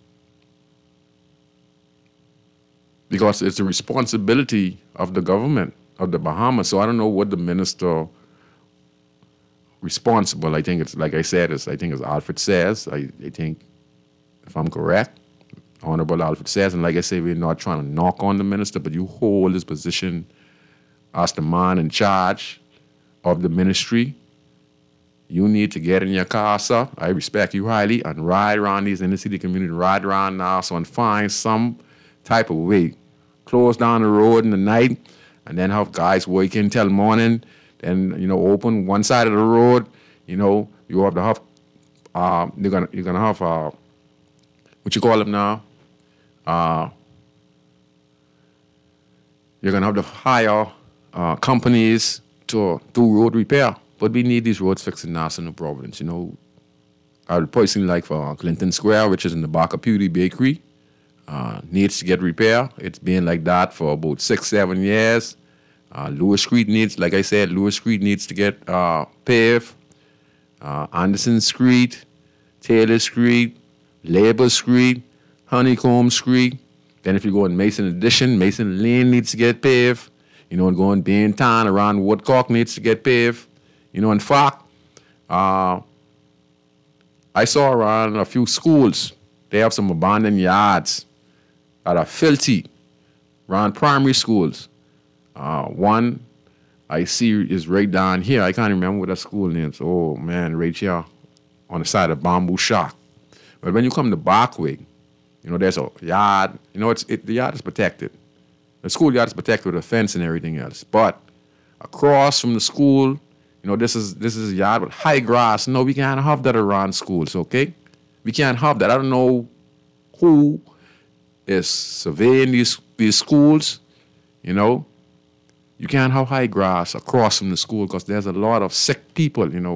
Speaker 3: Because it's the responsibility of the government of the Bahamas. So I don't know what the minister responsible, I think it's, like I said, it's, I think it's Alfred Sayers. I, I think, if I'm correct, Honorable Alfred Sayers. And like I say, we're not trying to knock on the minister, but you hold his position as the man in charge of the ministry. You need to get in your car, sir. I respect you highly, and ride around these inner city community, ride around now, so and find some type of way. Close down the road in the night, and then have guys working till morning, then, you know, open one side of the road, you know, you have to have, uh, you're gonna, you're gonna have, uh, what you call them now? Uh, you're gonna have to hire uh, companies to do road repair. But we need these roads fixed in Nassau, no Providence, you know. I would personally like for Clinton Square, which is in the back of Pewdie Bakery, Uh, needs to get repair. It's been like that for about six, seven years. Uh, Lewis Street needs, like I said, Lewis Street needs to get uh, paved. Uh, Anderson Street, Taylor Street, Labor Street, Honeycomb Street. Then if you go in Mason Addition, Mason Lane needs to get paved. You know, and going Baintown around Woodcock needs to get paved. You know, in fact, uh, I saw around a few schools, they have some abandoned yards that are filthy around primary schools. Uh, one I see is right down here. I can't remember what that school name is. Oh, man, right here on the side of Bamboo Shack. But when you come to Barkway, you know, there's a yard. You know, it's it, the yard is protected. The schoolyard is protected with a fence and everything else. But across from the school, you know, this is this is a yard with high grass. No, we can't have that around schools, okay? We can't have that. I don't know who is surveying these these schools, you know. You can't have high grass across from the school because there's a lot of sick people, you know.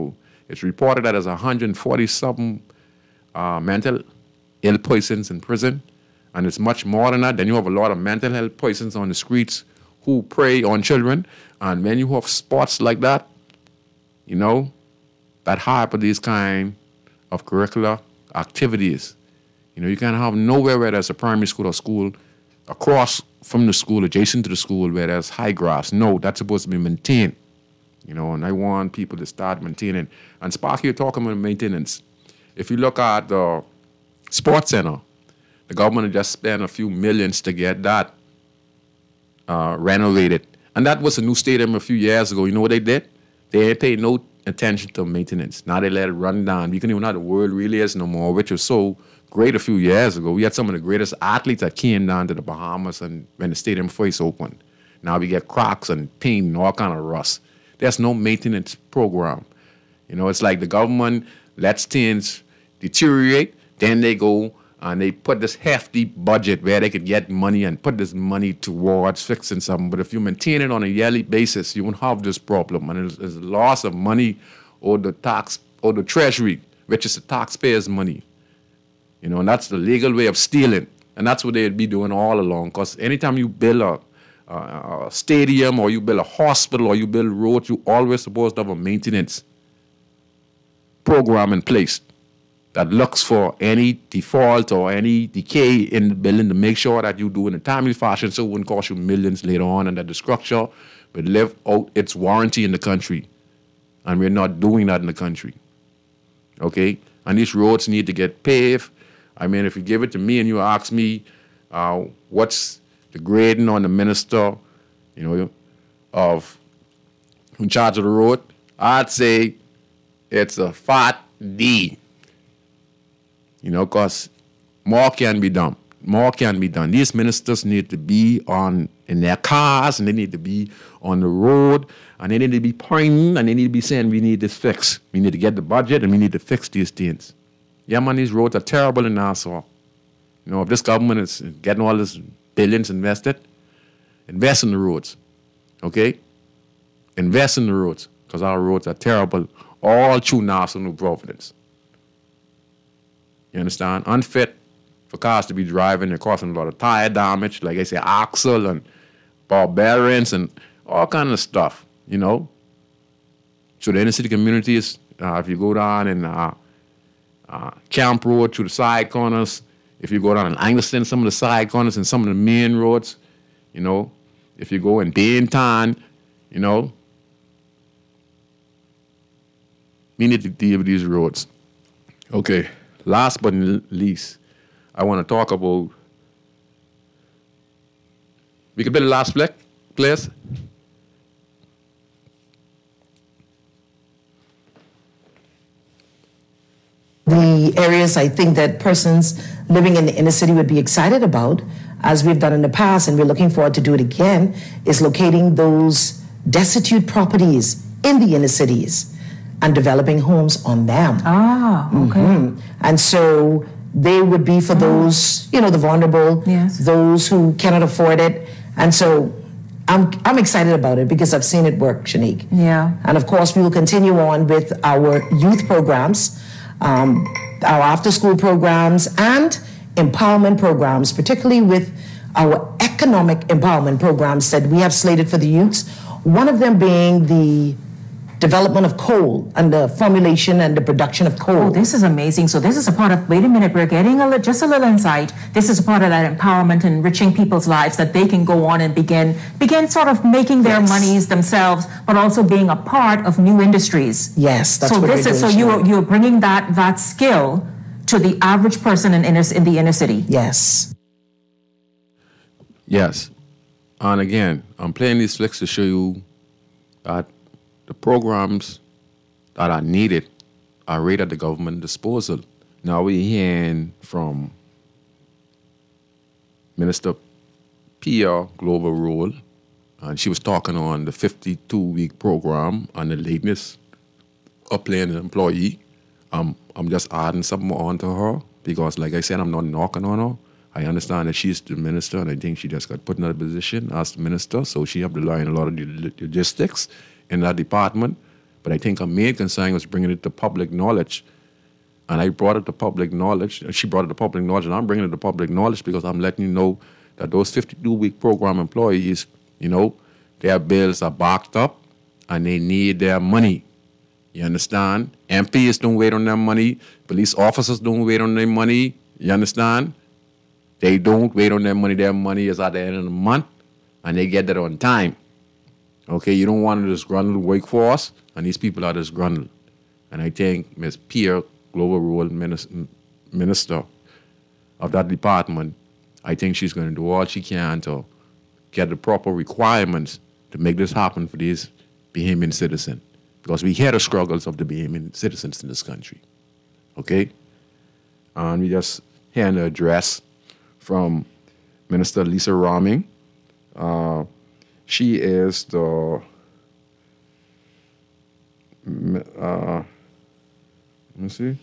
Speaker 3: It's reported that there's one hundred forty-something uh, mental ill persons in prison, and it's much more than that. Then you have a lot of mental health persons on the streets who prey on children, and when you have spots like that, you know, that hire for these kind of curricular activities. You know, you can't have nowhere where there's a primary school or school across from the school, adjacent to the school, where there's high grass. No, that's supposed to be maintained. You know, and I want people to start maintaining. And Sparky, you're talking about maintenance. If you look at the sports center, the government just spent a few millions to get that uh, renovated. And that was a new stadium a few years ago. You know what they did? They ain't paid no attention to maintenance. Now they let it run down. You can even know how the world really is no more, which was so great a few years ago. We had some of the greatest athletes that came down to the Bahamas and when the stadium first opened. Now we get cracks and paint and all kind of rust. There's no maintenance program. You know, it's like the government lets things deteriorate, then they go and they put this hefty budget where they could get money and put this money towards fixing something. But if you maintain it on a yearly basis, you won't have this problem. And it's, it's a loss of money or the tax or the treasury, which is the taxpayers' money. You know, and that's the legal way of stealing. And that's what they'd be doing all along. Because anytime you build a, a, a stadium or you build a hospital or you build roads, you always supposed to have a maintenance program in place that looks for any default or any decay in the building to make sure that you do it in a timely fashion so it wouldn't cost you millions later on and that the structure would live out its warranty in the country. And we're not doing that in the country. Okay? And these roads need to get paved. I mean, if you give it to me and you ask me uh, what's the grading on the minister, you know, of in charge of the road, I'd say it's a fat D. You know, because more can be done. More can be done. These ministers need to be on in their cars, and they need to be on the road, and they need to be pointing, and they need to be saying, we need this fixed. We need to get the budget, and we need to fix these things. Yeah, man, these roads are terrible in Nassau. You know, if this government is getting all this billions invested, invest in the roads, okay? Invest in the roads, because our roads are terrible all through Nassau, New Providence. You understand? Unfit for cars to be driving. They're causing a lot of tire damage, like I say, axle and ball bearings and all kind of stuff, you know? So the inner city communities, uh, if you go down in uh, uh, Camp Road to the side corners, if you go down in Angleston, some of the side corners and some of the main roads, you know, if you go in Baintown, you know, we need to deal with these roads. Okay. Last but not least, I want to talk about. We can build the last fleck, please.
Speaker 11: The areas I think that persons living in the inner city would be excited about, as we've done in the past, and we're looking forward to do it again, is locating those destitute properties in the inner cities and developing homes on them.
Speaker 12: Ah, okay.
Speaker 11: Mm-hmm. And so they would be for those, you know, the vulnerable,
Speaker 12: yes.
Speaker 11: those who cannot afford it. And so I'm I'm excited about it because I've seen it work, Shanique.
Speaker 12: Yeah.
Speaker 11: And of course, we will continue on with our youth programs, um, our after-school programs, and empowerment programs, particularly with our economic empowerment programs that we have slated for the youths. One of them being the development of coal and the formulation and the production of coal.
Speaker 12: Oh, this is amazing. So this is a part of, wait a minute, we're getting a li- just a little insight. This is a part of that empowerment and enriching people's lives that they can go on and begin, begin sort of making their yes. monies themselves, but also being a part of new industries.
Speaker 11: Yes, that's
Speaker 12: so
Speaker 11: what
Speaker 12: this
Speaker 11: we're
Speaker 12: is,
Speaker 11: doing.
Speaker 12: So you're, you're bringing that, that skill to the average person in, inner, in the inner city.
Speaker 11: Yes.
Speaker 3: Yes. And again, I'm playing these flicks to show you that the programs that are needed are right at the government disposal. Now we're hearing from Minister Pia Glover Rule, and she was talking on the fifty-two week program and the lateness of playing an employee. Um, I'm just adding something on to her because, like I said, I'm not knocking on her. I understand that she's the minister, and I think she just got put in a position as the minister, so she have to learn a lot of the logistics in that department. But I think her main concern was bringing it to public knowledge. And I brought it to public knowledge. She brought it to public knowledge, and I'm bringing it to public knowledge because I'm letting you know that those fifty-two-week program employees, you know, their bills are backed up, and they need their money. You understand? M Ps don't wait on their money. Police officers don't wait on their money. You understand? They don't wait on their money. Their money is at the end of the month, and they get that on time. Okay, you don't want a disgruntled workforce, and these people are disgruntled. And I think Miz Pierre, Global Role Minister of that department, I think she's going to do all she can to get the proper requirements to make this happen for these Bahamian citizens. Because we hear the struggles of the Bahamian citizens in this country. Okay? And we just hear an address from Minister Lisa Raming. Uh, she is the, uh, let me see.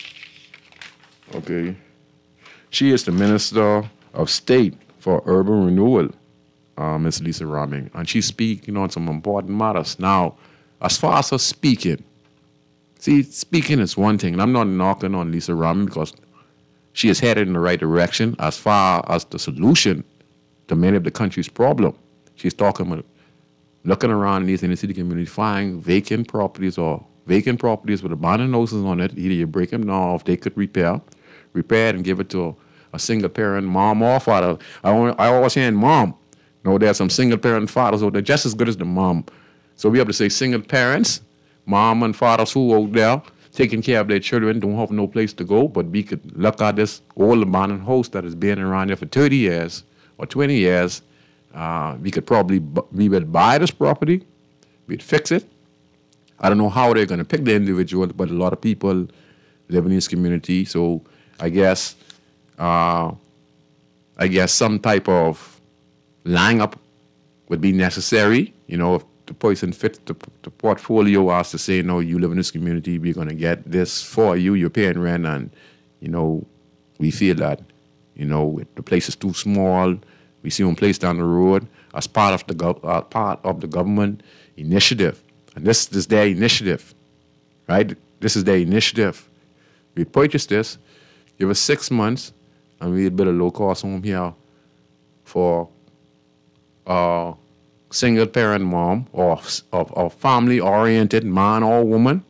Speaker 3: Okay. She is the Minister of State for Urban Renewal, uh, Miz Lisa Raming. And she's speaking on some important matters. Now, as far as her speaking, see, speaking is one thing, and I'm not knocking on Lisa Raming because she is headed in the right direction as far as the solution to many of the country's problem. She's talking about looking around in these inner city communities, finding vacant properties or vacant properties with abandoned houses on it. Either you break them down, or if they could repair, repair it and give it to a, a single parent, mom or father. I, I always say mom. No, there are some single parent fathers out there just as good as the mom. So we have to say single parents, mom and fathers who out there taking care of their children, don't have no place to go, but we could look at this old abandoned house that has been around there for thirty years or twenty years. Uh, we could probably, we would buy this property, we'd fix it. I don't know how they're going to pick the individual, but a lot of people live in this community. So I guess, uh, I guess some type of line up would be necessary, you know, if the person fits the, the portfolio as to say, no, you live in this community, we're going to get this for you, you're paying rent, and, you know, we feel that, you know, the place is too small, we see one place down the road as part of the gov- uh, part of the government initiative. And this, this is their initiative, right? This is their initiative. We purchase this, give us six months, and we build a low-cost home here for uh single parent mom or, or, or family oriented man or woman,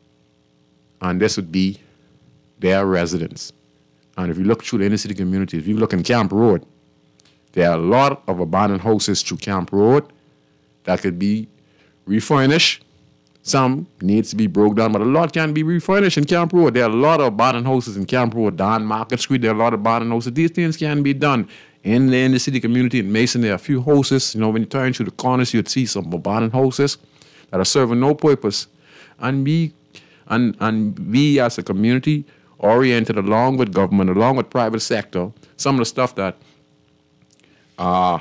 Speaker 3: and this would be their residence. And if you look through the inner city communities, if you look in Camp Road, there are a lot of abandoned houses through Camp Road that could be refurnished. Some needs to be broke down, but a lot can be refurnished in Camp Road. There are a lot of abandoned houses in Camp Road, down Market Street. There are a lot of abandoned houses. These things can be done. In the inner city community in Mason, there are a few houses. You know, when you turn through the corners, you'd see some abandoned houses that are serving no purpose. And we, and, and we as a community, oriented along with government, along with private sector, some of the stuff that uh,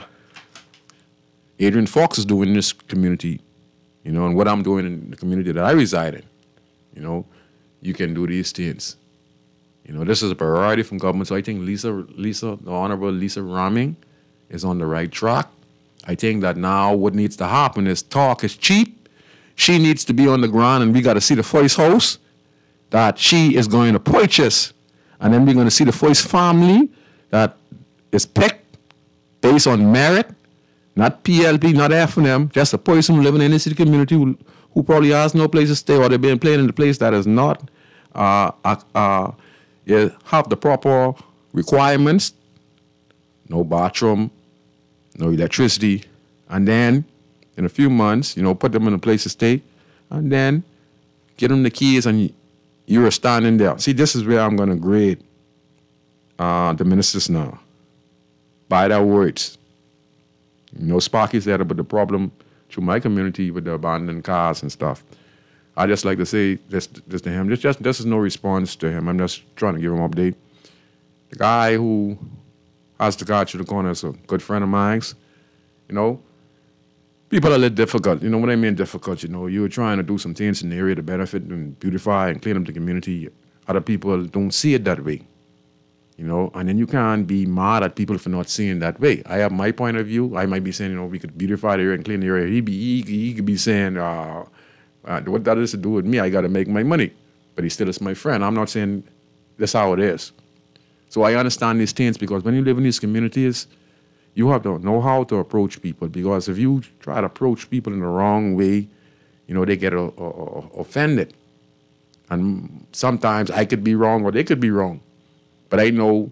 Speaker 3: Adrian Fox is doing in this community, you know, and what I'm doing in the community that I reside in, you know, you can do these things. You know, this is a priority from government, so I think Lisa, Lisa, the Honorable Lisa Raming is on the right track. I think that now what needs to happen is talk is cheap. She needs to be on the ground, and we got to see the first house that she is going to purchase. And then we're going to see the first family that is picked based on merit, not P L P, not F and M, just a person living in the city community who, who probably has no place to stay, or they've been playing in a place that is not uh, uh, uh, you have the proper requirements, no bathroom, no electricity, and then in a few months, you know, put them in a place to stay, and then get them the keys, and you're standing there. See, this is where I'm going to grade uh, the ministers now. By their words. You know, Sparky said about the problem through my community with the abandoned cars and stuff. I just like to say this, this to him. This just this is no response to him. I'm just trying to give him an update. The guy who has the car to the corner is a good friend of mine. You know, people are a little difficult. You know what I mean difficult? You know, you're trying to do some things in the area to benefit and beautify and clean up the community. Other people don't see it that way. You know, and then you can't be mad at people for not seeing that way. I have my point of view. I might be saying, you know, we could beautify the area and clean the area. He be he, he could be saying, uh, Uh, what that is to do with me, I got to make my money. But he still is my friend. I'm not saying that's how it is. So I understand these things because when you live in these communities, you have to know how to approach people. Because if you try to approach people in the wrong way, you know, they get uh, uh, offended. And sometimes I could be wrong or they could be wrong. But I know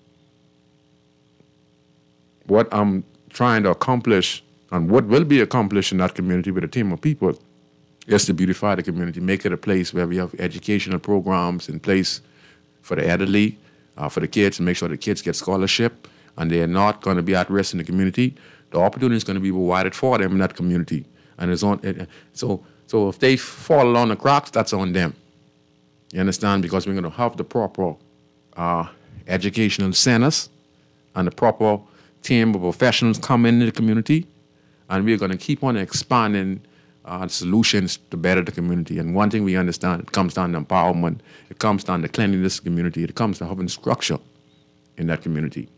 Speaker 3: what I'm trying to accomplish and what will be accomplished in that community with a team of people is to beautify the community, make it a place where we have educational programs in place for the elderly, uh, for the kids, and make sure the kids get scholarship and they're not going to be at risk in the community. The opportunity is going to be provided for them in that community. And it's on, it, so, so if they fall along the cracks, that's on them. You understand? Because we're going to have the proper uh, educational centers and the proper team of professionals come into the community, and we're going to keep on expanding uh, solutions to better the community. And one thing we understand, it comes down to empowerment, it comes down to cleanliness of the community, it comes to having structure in that community.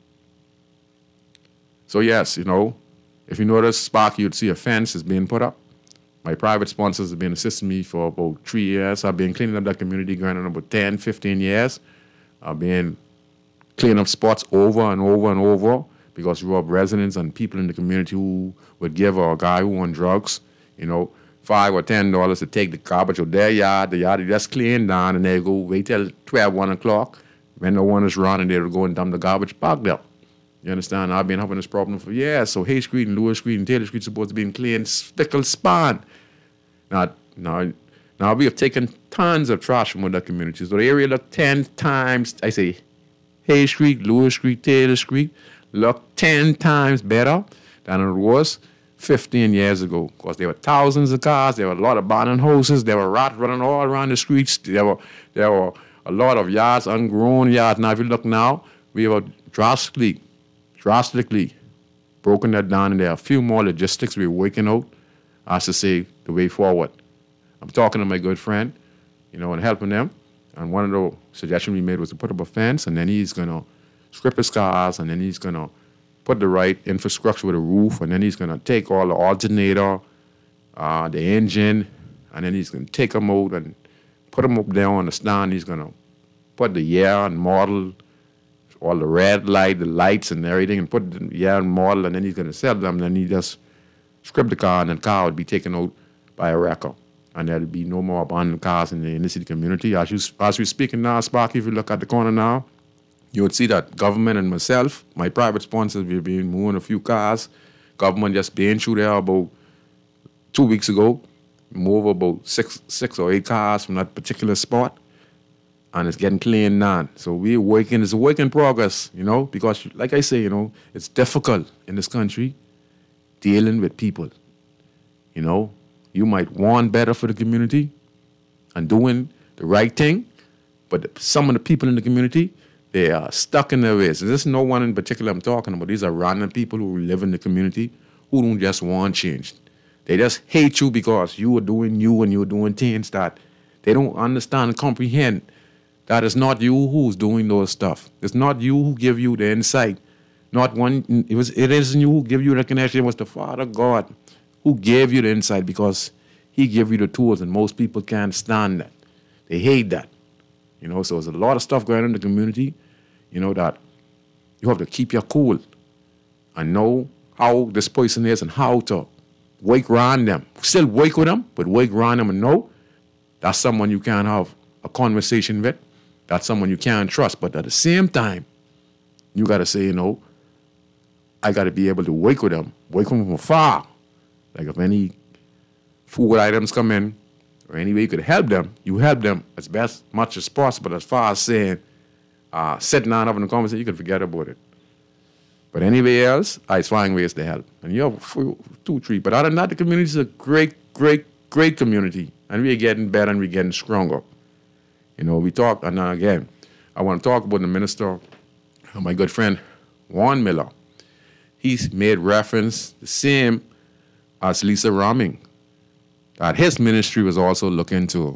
Speaker 3: So yes, you know, if you notice, Sparky, you'd see a fence is being put up. My private sponsors have been assisting me for about three years. I've been cleaning up that community going on about ten, fifteen years. I've been cleaning up spots over and over and over because we have residents and people in the community who would give a guy who on drugs, you know, five or ten dollars to take the garbage out their yard. The yard is just cleaned down, and they go wait till twelve, one o'clock. When no one is running, they will go and dump the garbage back there. You understand? I've been having this problem for years. So Hay Street and Lewis Street and Taylor Street supposed to be clean, spick and span. Now, now, now we have taken tons of trash from that community. So the area look ten times, I say, Hay Street, Lewis Street, Taylor Street, look ten times better than it was fifteen years ago. Because there were thousands of cars, there were a lot of abandoned houses, there were rats running all around the streets, there were, there were a lot of yards, ungrown yards. Now, if you look now, we have drastically, drastically broken that down, and there are a few more logistics we're working out as to say the way forward. I'm talking to my good friend, you know, and helping them. And one of the suggestions we made was to put up a fence, and then he's going to strip his cars, and then he's going to put the right infrastructure with a roof, and then he's going to take all the alternator, uh, the engine, and then he's going to take them out and put them up there on the stand. He's going to put the year and model, all the red light, the lights and everything, and put the year and model, and then he's going to sell them. And then he just script the car, and the car would be taken out by a wrecker. And there'll be no more abandoned cars in the inner city community. As, you, as we're speaking now, Sparky, if you look at the corner now, you would see that government and myself, my private sponsors, we've been moving a few cars. Government just been through there about two weeks ago, move about six, six or eight cars from that particular spot, and it's getting cleaned now. So we're working, it's a work in progress, you know, because like I say, you know, it's difficult in this country dealing with people. You know, you might want better for the community and doing the right thing, but some of the people in the community, they are stuck in their ways. And there's no one in particular I'm talking about. These are random people who live in the community who don't just want change. They just hate you because you are doing you and you're doing things that they don't understand and comprehend. That it's not you who's doing those stuff. It's not you who give you the insight. Not one. It was. It isn't you who give you the connection. It was the Father God who gave you the insight because He gave you the tools, and most people can't stand that. They hate that. You know. So there's a lot of stuff going on in the community. You know that you have to keep your cool and know how this person is and how to work around them. Still work with them, but work around them and know that's someone you can have a conversation with. That's someone you can trust. But at the same time, you got to say, you know, I got to be able to work with them, work with them from afar. Like if any food items come in or any way you could help them, you help them as best, much as possible. As far as saying, uh, sitting down having a conversation, you can forget about it. But anywhere else, I find ways to help. And you have two, three. But other than that, the community is a great, great, great community. And we're getting better and we're getting stronger. You know, we talk, and now again, I want to talk about the minister, my good friend, Juan Miller. He's made reference the same as Lisa Raming, that his ministry was also looking to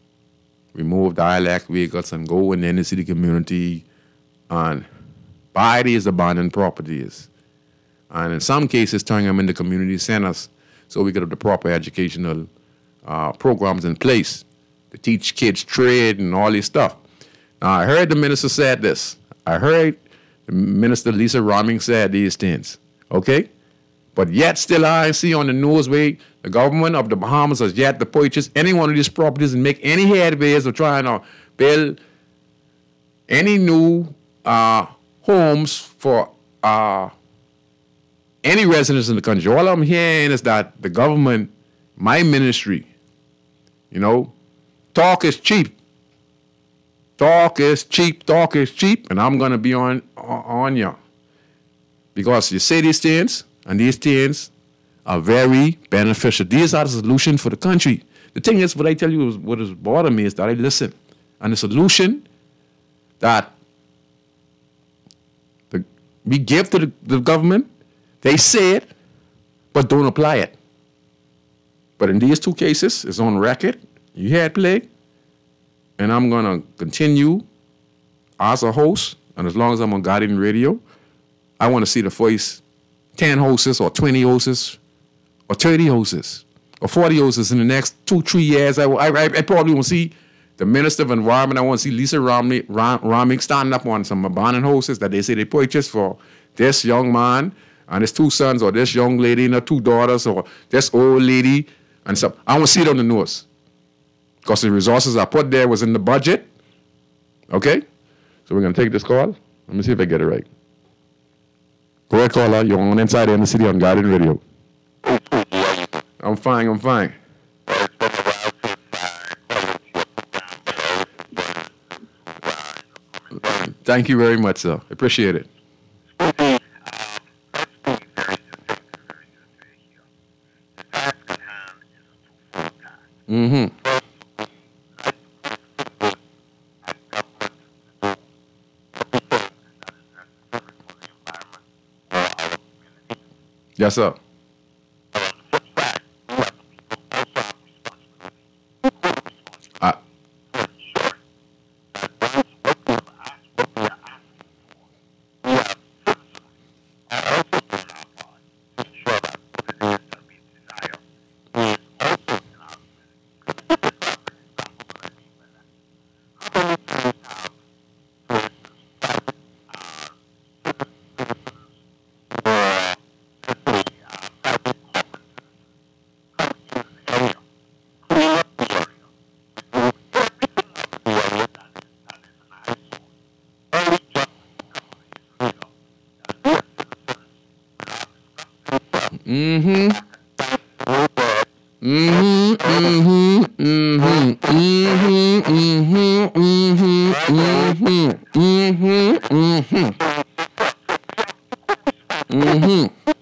Speaker 3: remove dialect vehicles and go in the inner city community and buy these abandoned properties. And in some cases, turn them into community centers so we could have the proper educational uh, programs in place to teach kids trade and all this stuff. Now, I heard the minister said this. I heard the minister, Lisa Roming, said these things, okay? But yet still I see on the newsway, the government of the Bahamas has yet to purchase any one of these properties and make any headways of trying to build any new uh, homes for uh, any residents in the country. All I'm hearing is that the government, my ministry, you know, talk is cheap. Talk is cheap, talk is cheap, and I'm going to be on, on, on you. Because you say these things, and these things are very beneficial. These are the solution for the country. The thing is, what I tell you, is, what is bothering me is that I listen. And the solution that the, we give to the, the government, they say it, but don't apply it. But in these two cases, it's on record. You had play. And I'm going to continue as a host. And as long as I'm on Guardian Radio, I want to see the first ten hosts or twenty hosts or thirty hosts or forty hosts in the next two, three years. I, I, I probably want to see the Minister of Environment. I want to see Lisa Romney, Rom, Roming standing up on some abandoned houses that they say they purchased for this young man and his two sons, or this young lady and her two daughters, or this old lady and stuff. I want to see it on the news. Because the resources I put there was in the budget. Okay? So we're going to take this call. Let me see if I get it right. Go ahead, caller. You're on Inside in the City on Guardian Radio. I'm fine, I'm fine. Thank you very much, sir. Appreciate it. Mm-hmm. Yes, sir. Uh, Mm-hmm. Mm-hmm. Mm-hmm. Mm-hmm. Mm-hmm. Mm-hmm. Mm-hmm. Mm-hmm. Mm-hmm. Mm-hmm.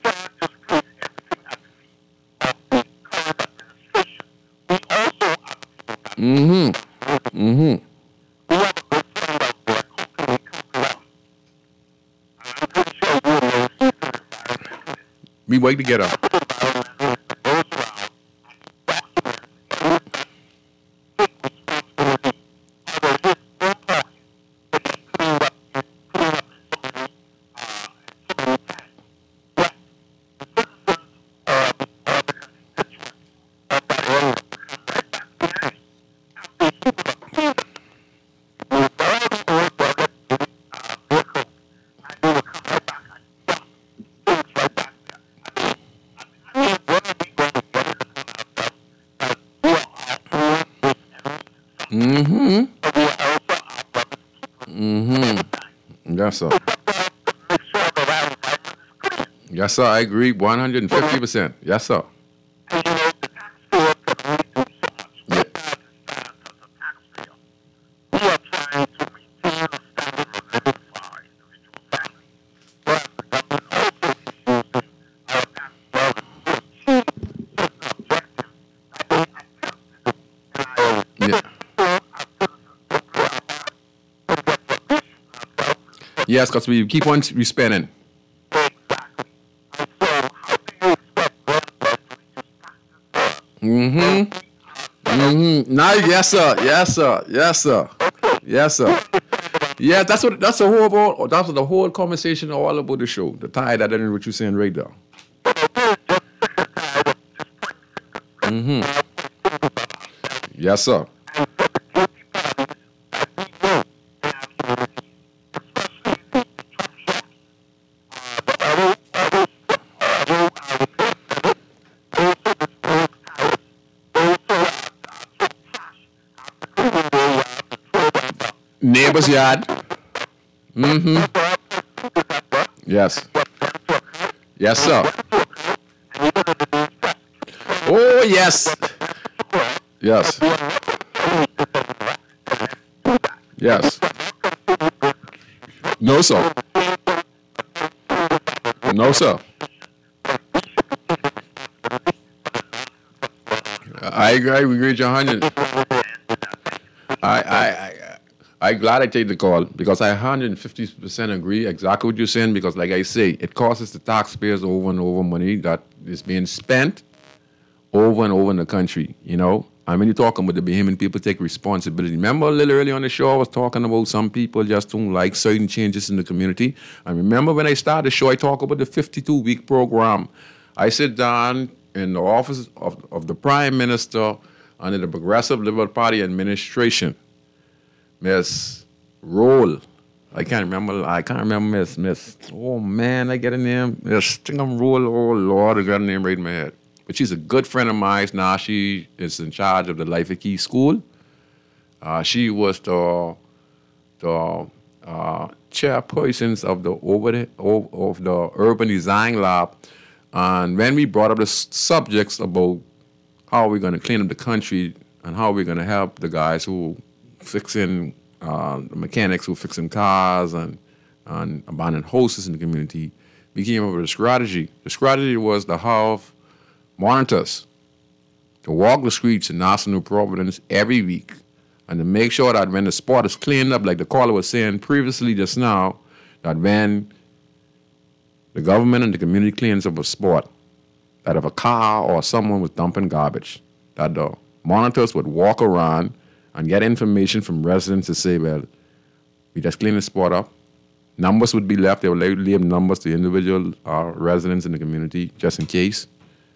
Speaker 3: Mm-hmm. Mm-hmm. We work together. Mm-hmm. Mm-hmm. Yes, sir. Yes, sir. I agree one hundred fifty percent. Yes, sir. Yeah. Yes, because we keep on spending. Mm-hmm. Mm-hmm. Now, yes, sir. Yes, sir. Yes, sir. Yes, sir. Yeah, that's what that's the whole that's what the whole conversation all about the show. The tie that in what you're saying right there. Mm-hmm. Yes, sir. Neighbor's yard. Mm-hmm. Yes. Yes, sir. Oh, yes. Yes. Yes. No, sir. No, sir. I agree. I agree with you one hundred. I, I, I, I'm glad I take the call because I one hundred fifty percent agree exactly what you're saying because, like I say, it costs the taxpayers over and over money that is being spent over and over in the country, you know? And when you're talking about the Bahamian people take responsibility. Remember a little earlier on the show, I was talking about some people just don't like certain changes in the community. And remember when I started the show, I talked about the fifty-two week program. I sit down in the office of, of the Prime Minister under the Progressive Liberal Party administration. Miss Roll, I can't remember, I can't remember Miss, Miss, oh man, I get a name, Miss Stingham Roll, oh Lord, I got a name right in my head. But she's a good friend of mine. Now she is in charge of the Life of Key School. Uh, she was the the uh, chairperson of the over the, of the Urban Design Lab. And when we brought up the subjects about how we're going to clean up the country and how we're going to help the guys who fixing uh, the mechanics who fixing cars and and abandoned houses in the community, we came up with a strategy. The strategy was to have monitors to walk the streets in Nassau New Providence every week and to make sure that when the spot is cleaned up, like the caller was saying previously just now, that when the government and the community cleans up a spot, that if a car or someone was dumping garbage, that the monitors would walk around and get information from residents to say, well, we just cleaned the spot up. Numbers would be left. They would leave numbers to individual uh, residents in the community just in case.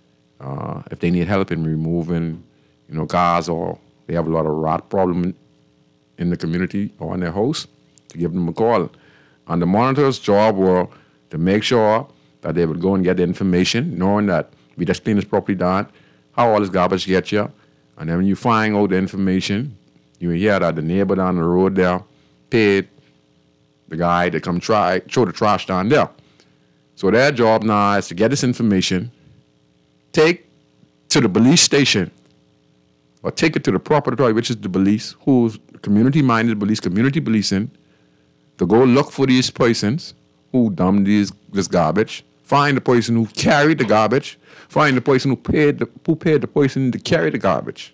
Speaker 3: Uh, if they need help in removing, you know, cars or they have a lot of rot problem in the community or in their house, to give them a call. And the monitor's job was to make sure that they would go and get the information, knowing that we just clean this property down, how all this garbage gets here. And then when you find out the information, you hear that the neighbor down the road there paid the guy to come try throw the trash down there. So their job now is to get this information, take to the police station, or take it to the proper authority, which is the police, who's community-minded police, community policing, to go look for these persons who dumped these, this garbage, find the person who carried the garbage, find the person who paid the, who paid the person to carry the garbage,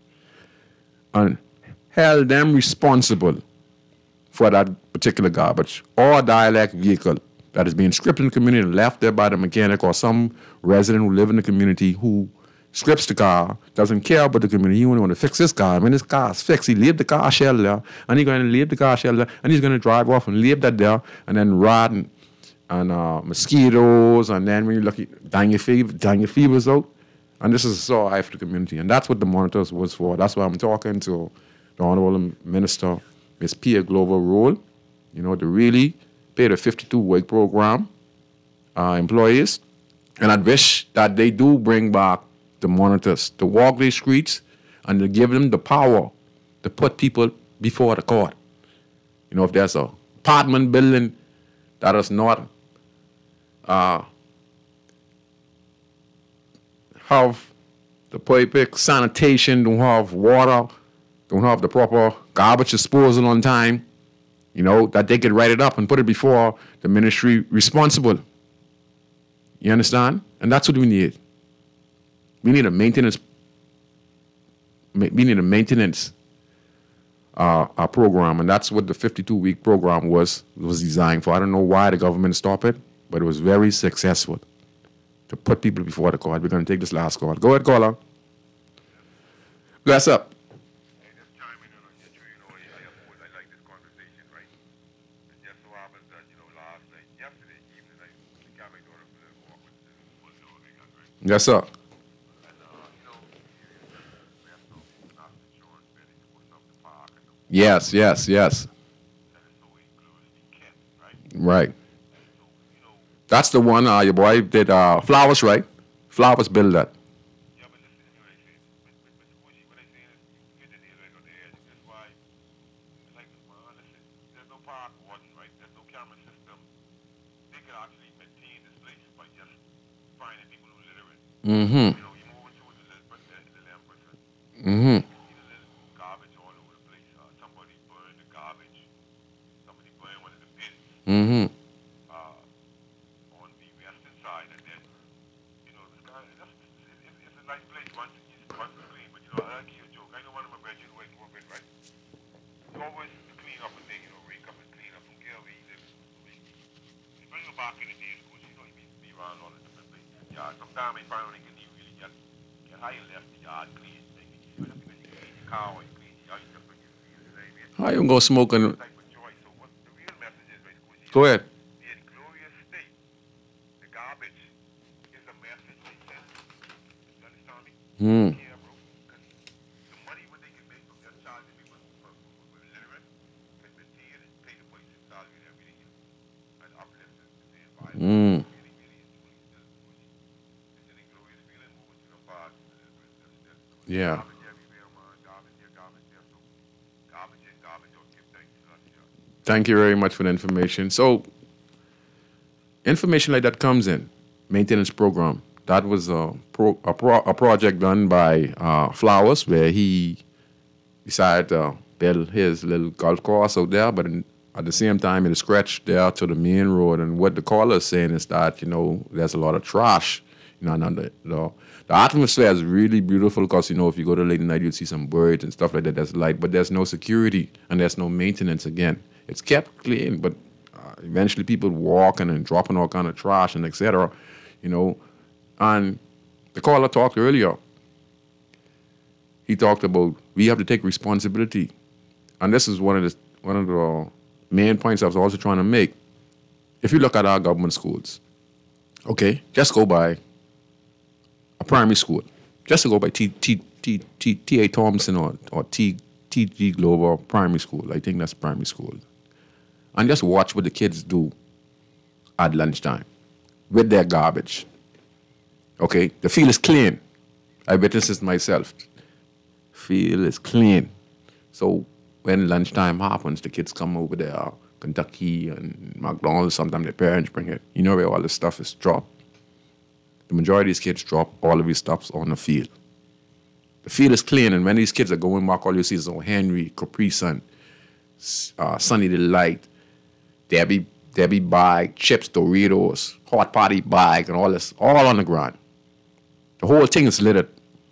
Speaker 3: and held them responsible for that particular garbage or dialect vehicle that is being stripped in the community and left there by the mechanic or some resident who live in the community who strips the car, doesn't care about the community. He only want to fix his car. When his car is fixed, he leave the car shell there, and he's going to leave the car shell there, and he's going to drive off and leave that there, and then rot and, and uh, mosquitoes, and then when you're lucky, dengue fever, dengue fever's out. And this is so high for the community. And that's what the monitors was for. That's why I'm talking to the Honorable Minister, Miz Pia Glover Roll, you know, to really pay the fifty-two week program uh, employees. And I wish that they do bring back the monitors to walk these streets and to give them the power to put people before the court. You know, if there's a apartment building that is not uh, have the perfect sanitation, don't have water, don't have the proper garbage disposal on time, you know, that they could write it up and put it before the ministry responsible. You understand? And that's what we need. We need a maintenance. We need a maintenance uh, uh, program, and that's what the fifty-two week program was was designed for. I don't know why the government stopped it, but it was very successful to put people before the court. We're going to take this last call. Go ahead, caller. Bless up. Yes, sir. Yes, yes, yes. Right. That's the one uh, your boy did uh, Flowers, right? Flowers built that. Mm-hmm. Mm-hmm. Mm-hmm. How you gonna go smoking? Go ahead. Hmm. Hmm. Yeah. Thank you very much for the information. So, information like that comes in, maintenance program. That was a pro, a, pro, a project done by uh, Flowers, where he decided to build his little golf course out there, but in, at the same time, it stretched there to the main road. And what the caller is saying is that, you know, there's a lot of trash. You know, and the, the, the atmosphere is really beautiful because, you know, if you go to late night, you'll see some birds and stuff like that. There's light, but there's no security and there's no maintenance again. It's kept clean, but uh, eventually people walking and dropping all kind of trash and et cetera. You know, and the caller talked earlier. He talked about we have to take responsibility, and this is one of the one of the main points I was also trying to make. If you look at our government schools, okay, just go by a primary school, just to go by T T T T T A Thompson or or T T G Global Primary School. I think that's primary school. And just watch what the kids do at lunchtime with their garbage. Okay, the field is clean. I witnessed this myself. Field is clean. So when lunchtime happens, the kids come over there, Kentucky and McDonald's, sometimes their parents bring it. You know where all this stuff is dropped? The majority of these kids drop all of these stuff on the field. The field is clean, and when these kids are going back, all you see is O. Henry, Capri Sun, uh, Sunny Delight, Debbie, Debbie bag, chips, Doritos, hot potty bag, and all this, all on the ground. The whole thing is littered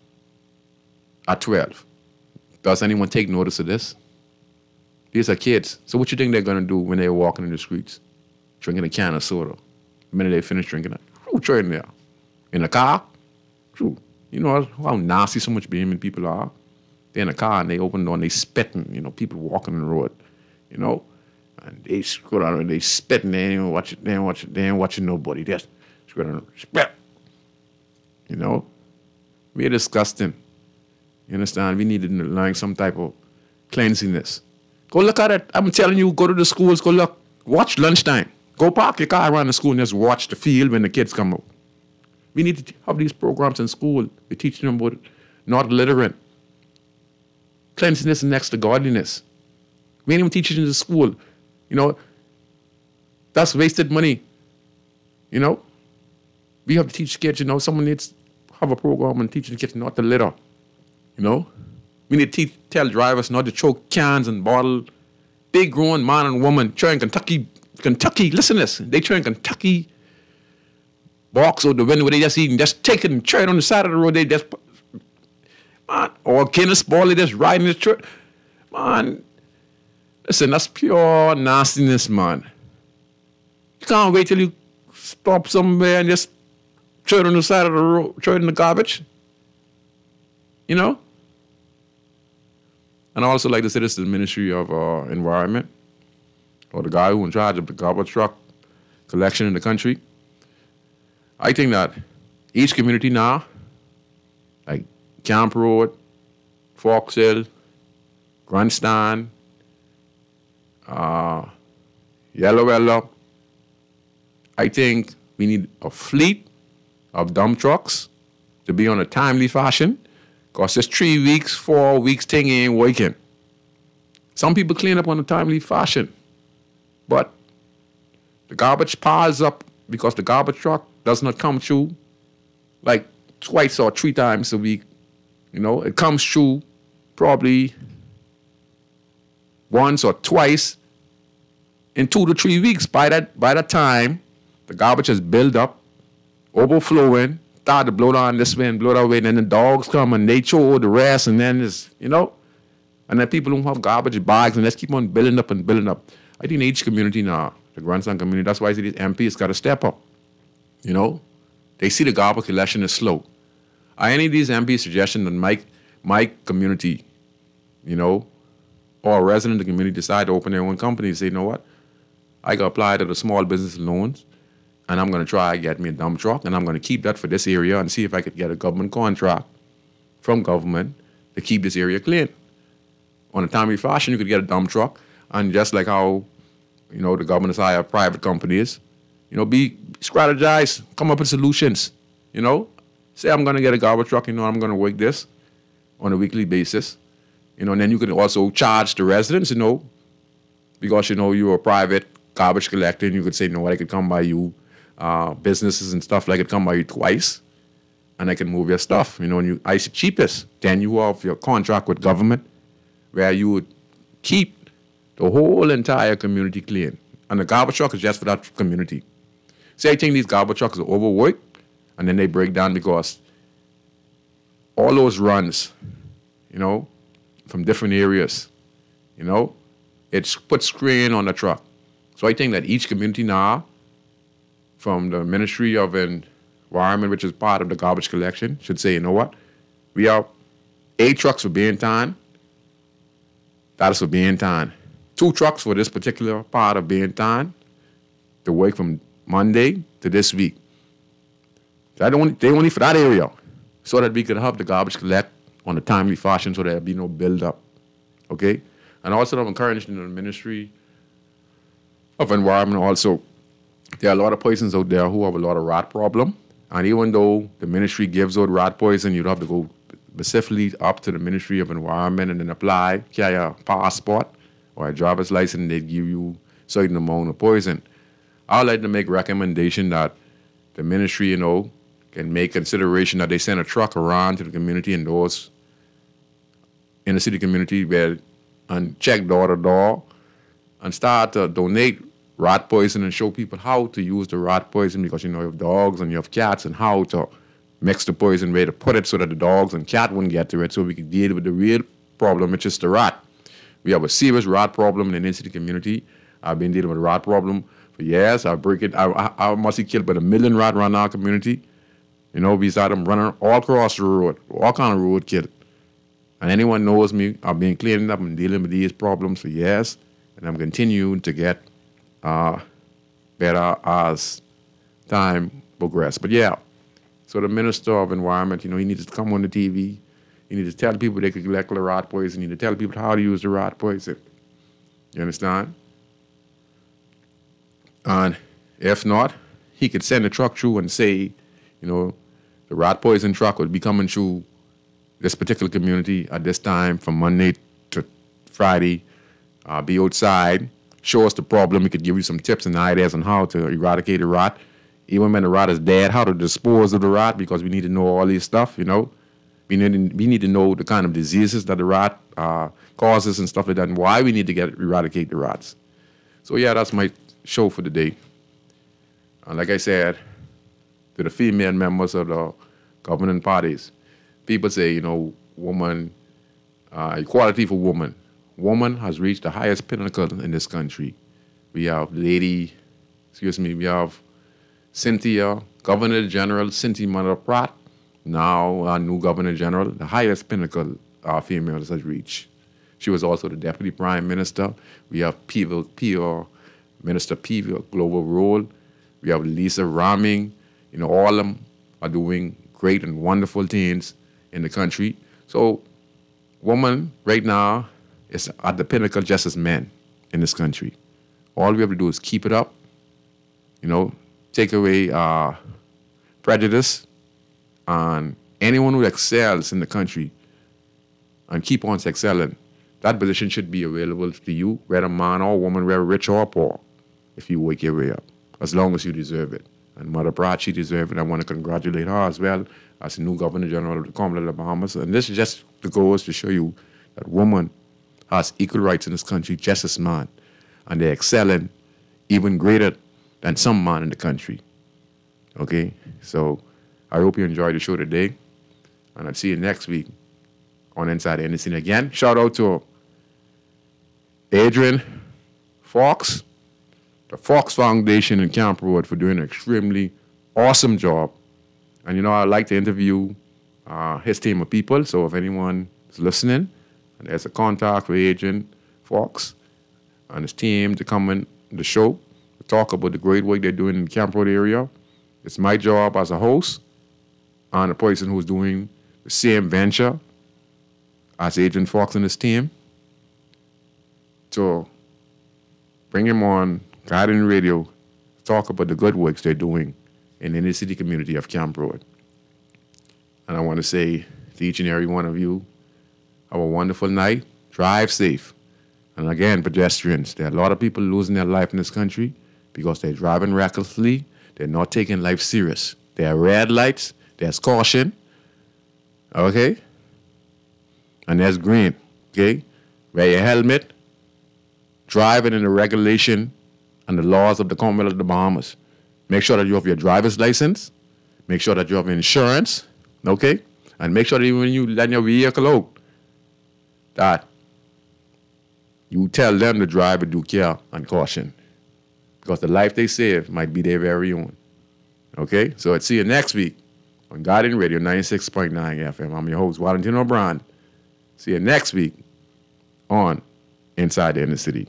Speaker 3: at twelve. Does anyone take notice of this? These are kids. So what you think they're going to do when they're walking in the streets, drinking a can of soda? The minute they finish drinking it, who trading there? In the car? True. You know how nasty so much beaming people are? They're in a car and they open the door and they spitting, you know, people walking on the road, you know? And they screw down and they spitting, they ain't watching, they ain't watching, they ain't watching nobody. Just screw down, spit. You know? We're disgusting. You understand? We need to learn some type of cleanliness. Go look at it. I'm telling you, go to the schools, go look. Watch lunchtime. Go park your car around the school and just watch the field when the kids come out. We need to have these programs in school. We're teaching them about not littering. Cleanliness next to godliness. We ain't even teach it in the school. You know, that's wasted money. You know, we have to teach kids, you know, someone needs to have a program and teach the kids not to litter. You know, we need to teach, tell drivers not to choke cans and bottles. Big grown man and woman throwing Kentucky, Kentucky, listen to this. They throwing Kentucky box out the window where they just eating, just take it and throw it on the side of the road. They just, man, or Guinness ball, they just riding the truck. Man, listen, that's pure nastiness, man. You can't wait till you stop somewhere and just throw it on the side of the road, throw it in the garbage. You know? And I also like to say this is the Ministry of uh, Environment, or the guy who's in charge of the garbage truck collection in the country. I think that each community now, like Camp Road, Fox Hill, Grandstand, uh, yellow, yellow. I think we need a fleet of dump trucks to be on a timely fashion, because this three weeks, four weeks thing ain't working. Some people clean up on a timely fashion, but the garbage piles up because the garbage truck does not come through like twice or three times a week. You know, it comes through probably once or twice in two to three weeks. By that, by that time, the garbage is built up, overflowing, start to blow down this way and blow that way, and then the dogs come and they throw the rest, and then it's, you know, and then people don't have garbage bags, and let's keep on building up and building up. I think each community now, the grandson community, that's why I say these M Ps got to step up. You know, they see the garbage collection is slow. Are any of these M Ps suggestion that my, my community, you know, or a resident of the community decide to open their own company and say, you know what, I got apply to the small business loans, and I'm going to try to get me a dump truck, and I'm going to keep that for this area and see if I could get a government contract from government to keep this area clean. On a timely fashion, you could get a dump truck, and just like how, you know, the government hire private companies, you know, be strategize, come up with solutions, you know. Say I'm going to get a garbage truck, you know, I'm going to work this on a weekly basis, you know, and then you could also charge the residents, you know, because, you know, you're a private garbage collector, and you could say, you know what, I could come by you, uh, businesses and stuff like it come by you twice, and I can move your stuff, you know, and you ice it cheapest. Then you have your contract with government where you would keep the whole entire community clean. And the garbage truck is just for that community. Say I think these garbage trucks are overworked, and then they break down because all those runs, you know, from different areas, you know, it puts strain on the truck. So I think that each community now, from the Ministry of Environment, which is part of the garbage collection, should say, you know what, we have eight trucks for Baintown. That is for Baintown. Two trucks for this particular part of Baintown to work from Monday to this week. That only, they only for that area, so that we could have the garbage collect on a timely fashion so there'll be no build-up, okay? And also I'm encouraging the Ministry of Environment also. There are a lot of persons out there who have a lot of rat problem, and even though the ministry gives out rat poison, you'd have to go specifically up to the Ministry of Environment and then apply, carry a passport or a driver's license, and they give you a certain amount of poison. I'd like to make recommendation that the ministry, you know, can make consideration that they send a truck around to the community and those in the city community where and check door to door and start to donate rat poison and show people how to use the rat poison, because, you know, you have dogs and you have cats, and how to mix the poison, where to put it so that the dogs and cat wouldn't get to it, so we can deal with the real problem, which is the rat. We have a serious rat problem in the inner city community. I've been dealing with a rat problem for years. I break it. I, I, I must have killed about a million rat around our community. You know, we saw them running all across the road, all kind of road killed. And anyone knows me, I've been cleaning up and dealing with these problems for years, and I'm continuing to get uh, better as time progresses. But yeah, so the Minister of Environment, you know, he needs to come on the T V. He needs to tell people they could collect the rat poison. He needs to tell people how to use the rat poison. You understand? And if not, he could send a truck through and say, you know, the rat poison truck would be coming through this particular community at this time from Monday to Friday. Uh, be outside, show us the problem. We could give you some tips and ideas on how to eradicate the rat. Even when the rat is dead, how to dispose of the rat, because we need to know all this stuff, you know. We need, we need to know the kind of diseases that the rat uh, causes and stuff like that, and why we need to get eradicate the rats. So yeah, that's my show for the day. And like I said, to the female members of the governing parties, people say, you know, woman, uh, equality for women. Woman has reached the highest pinnacle in this country. We have Lady, excuse me, we have Cynthia, Governor General Cynthia Mother Pratt, now our new Governor General, the highest pinnacle our females has reached. She was also the Deputy Prime Minister. We have P R, Minister P V Global Role. We have Lisa Raming. You know, all of them are doing great and wonderful things in the country. So woman right now is at the pinnacle just as men in this country. All we have to do is keep it up, you know, take away uh, prejudice, and anyone who excels in the country and keep on excelling, that position should be available to you, whether man or woman, whether rich or poor, if you work your way up, as long as you deserve it. And Mother Pratt, she deserves it. I want to congratulate her as well as the new Governor General of the Commonwealth of the Bahamas. And this is just the goals to show you that woman has equal rights in this country, just as man. And they're excelling even greater than some man in the country. Okay? So I hope you enjoyed the show today. And I'll see you next week on Inside the Inner City again. Shout out to Adrian Fox, the Fox Foundation in Camp Road, for doing an extremely awesome job. And, you know, I'd like to interview uh, his team of people. So if anyone is listening, and there's a contact with Adrian Fox and his team to come on the show to talk about the great work they're doing in the Camp Road area, it's my job as a host and a person who's doing the same venture as Adrian Fox and his team to bring him on Guardian Radio, talk about the good works they're doing in the inner city community of Camp Road. And I want to say to each and every one of you, have a wonderful night, drive safe. And again, pedestrians, there are a lot of people losing their life in this country because they're driving recklessly, they're not taking life serious. There are red lights, there's caution, okay? And there's green, okay? Wear your helmet, driving in the regulation and the laws of the Commonwealth of the Bahamas. Make sure that you have your driver's license. Make sure that you have insurance, okay? And make sure that when you let your vehicle out, that you tell them to drive with due care and caution, because the life they save might be their very own, okay? So I'll see you next week on Guardian Radio ninety-six point nine F M. I'm your host, Valentino O'Brien. See you next week on Inside the Inner City.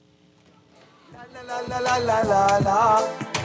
Speaker 2: La la la la la la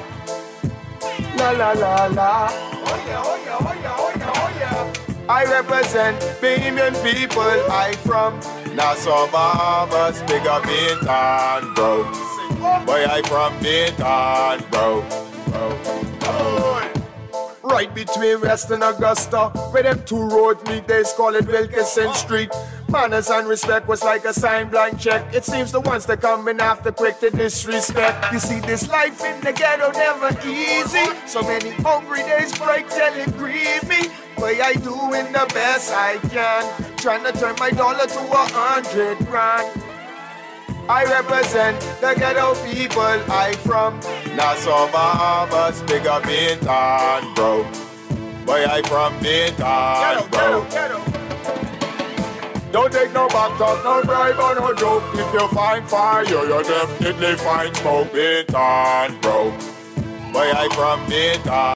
Speaker 2: la la la la. Oh yeah, oh yeah, oh yeah, oh yeah, oh yeah. I represent Bahamian people. I from Nassau, Bahamas, big up Bintan, bro. Boy, I from Bintan, bro. bro. Right between West and Augusta, where them two roads meet, they call it Wilkinson Street. Manners and respect was like a sign blank check. It seems the ones that coming after quick to disrespect. You see, this life in the ghetto never easy. So many hungry days break till it grieve me. But I doing the best I can, trying to turn my dollar to a hundred grand. I represent the ghetto people. I from Nassau, Bahamas, big up Bintan, bro. Boy, I from Bintan, bro. Ghetto, ghetto. Don't take no back talk, no bribe or no joke. If you find fire, you definitely find smoke. Bintan, bro. Boy, I from Bintan.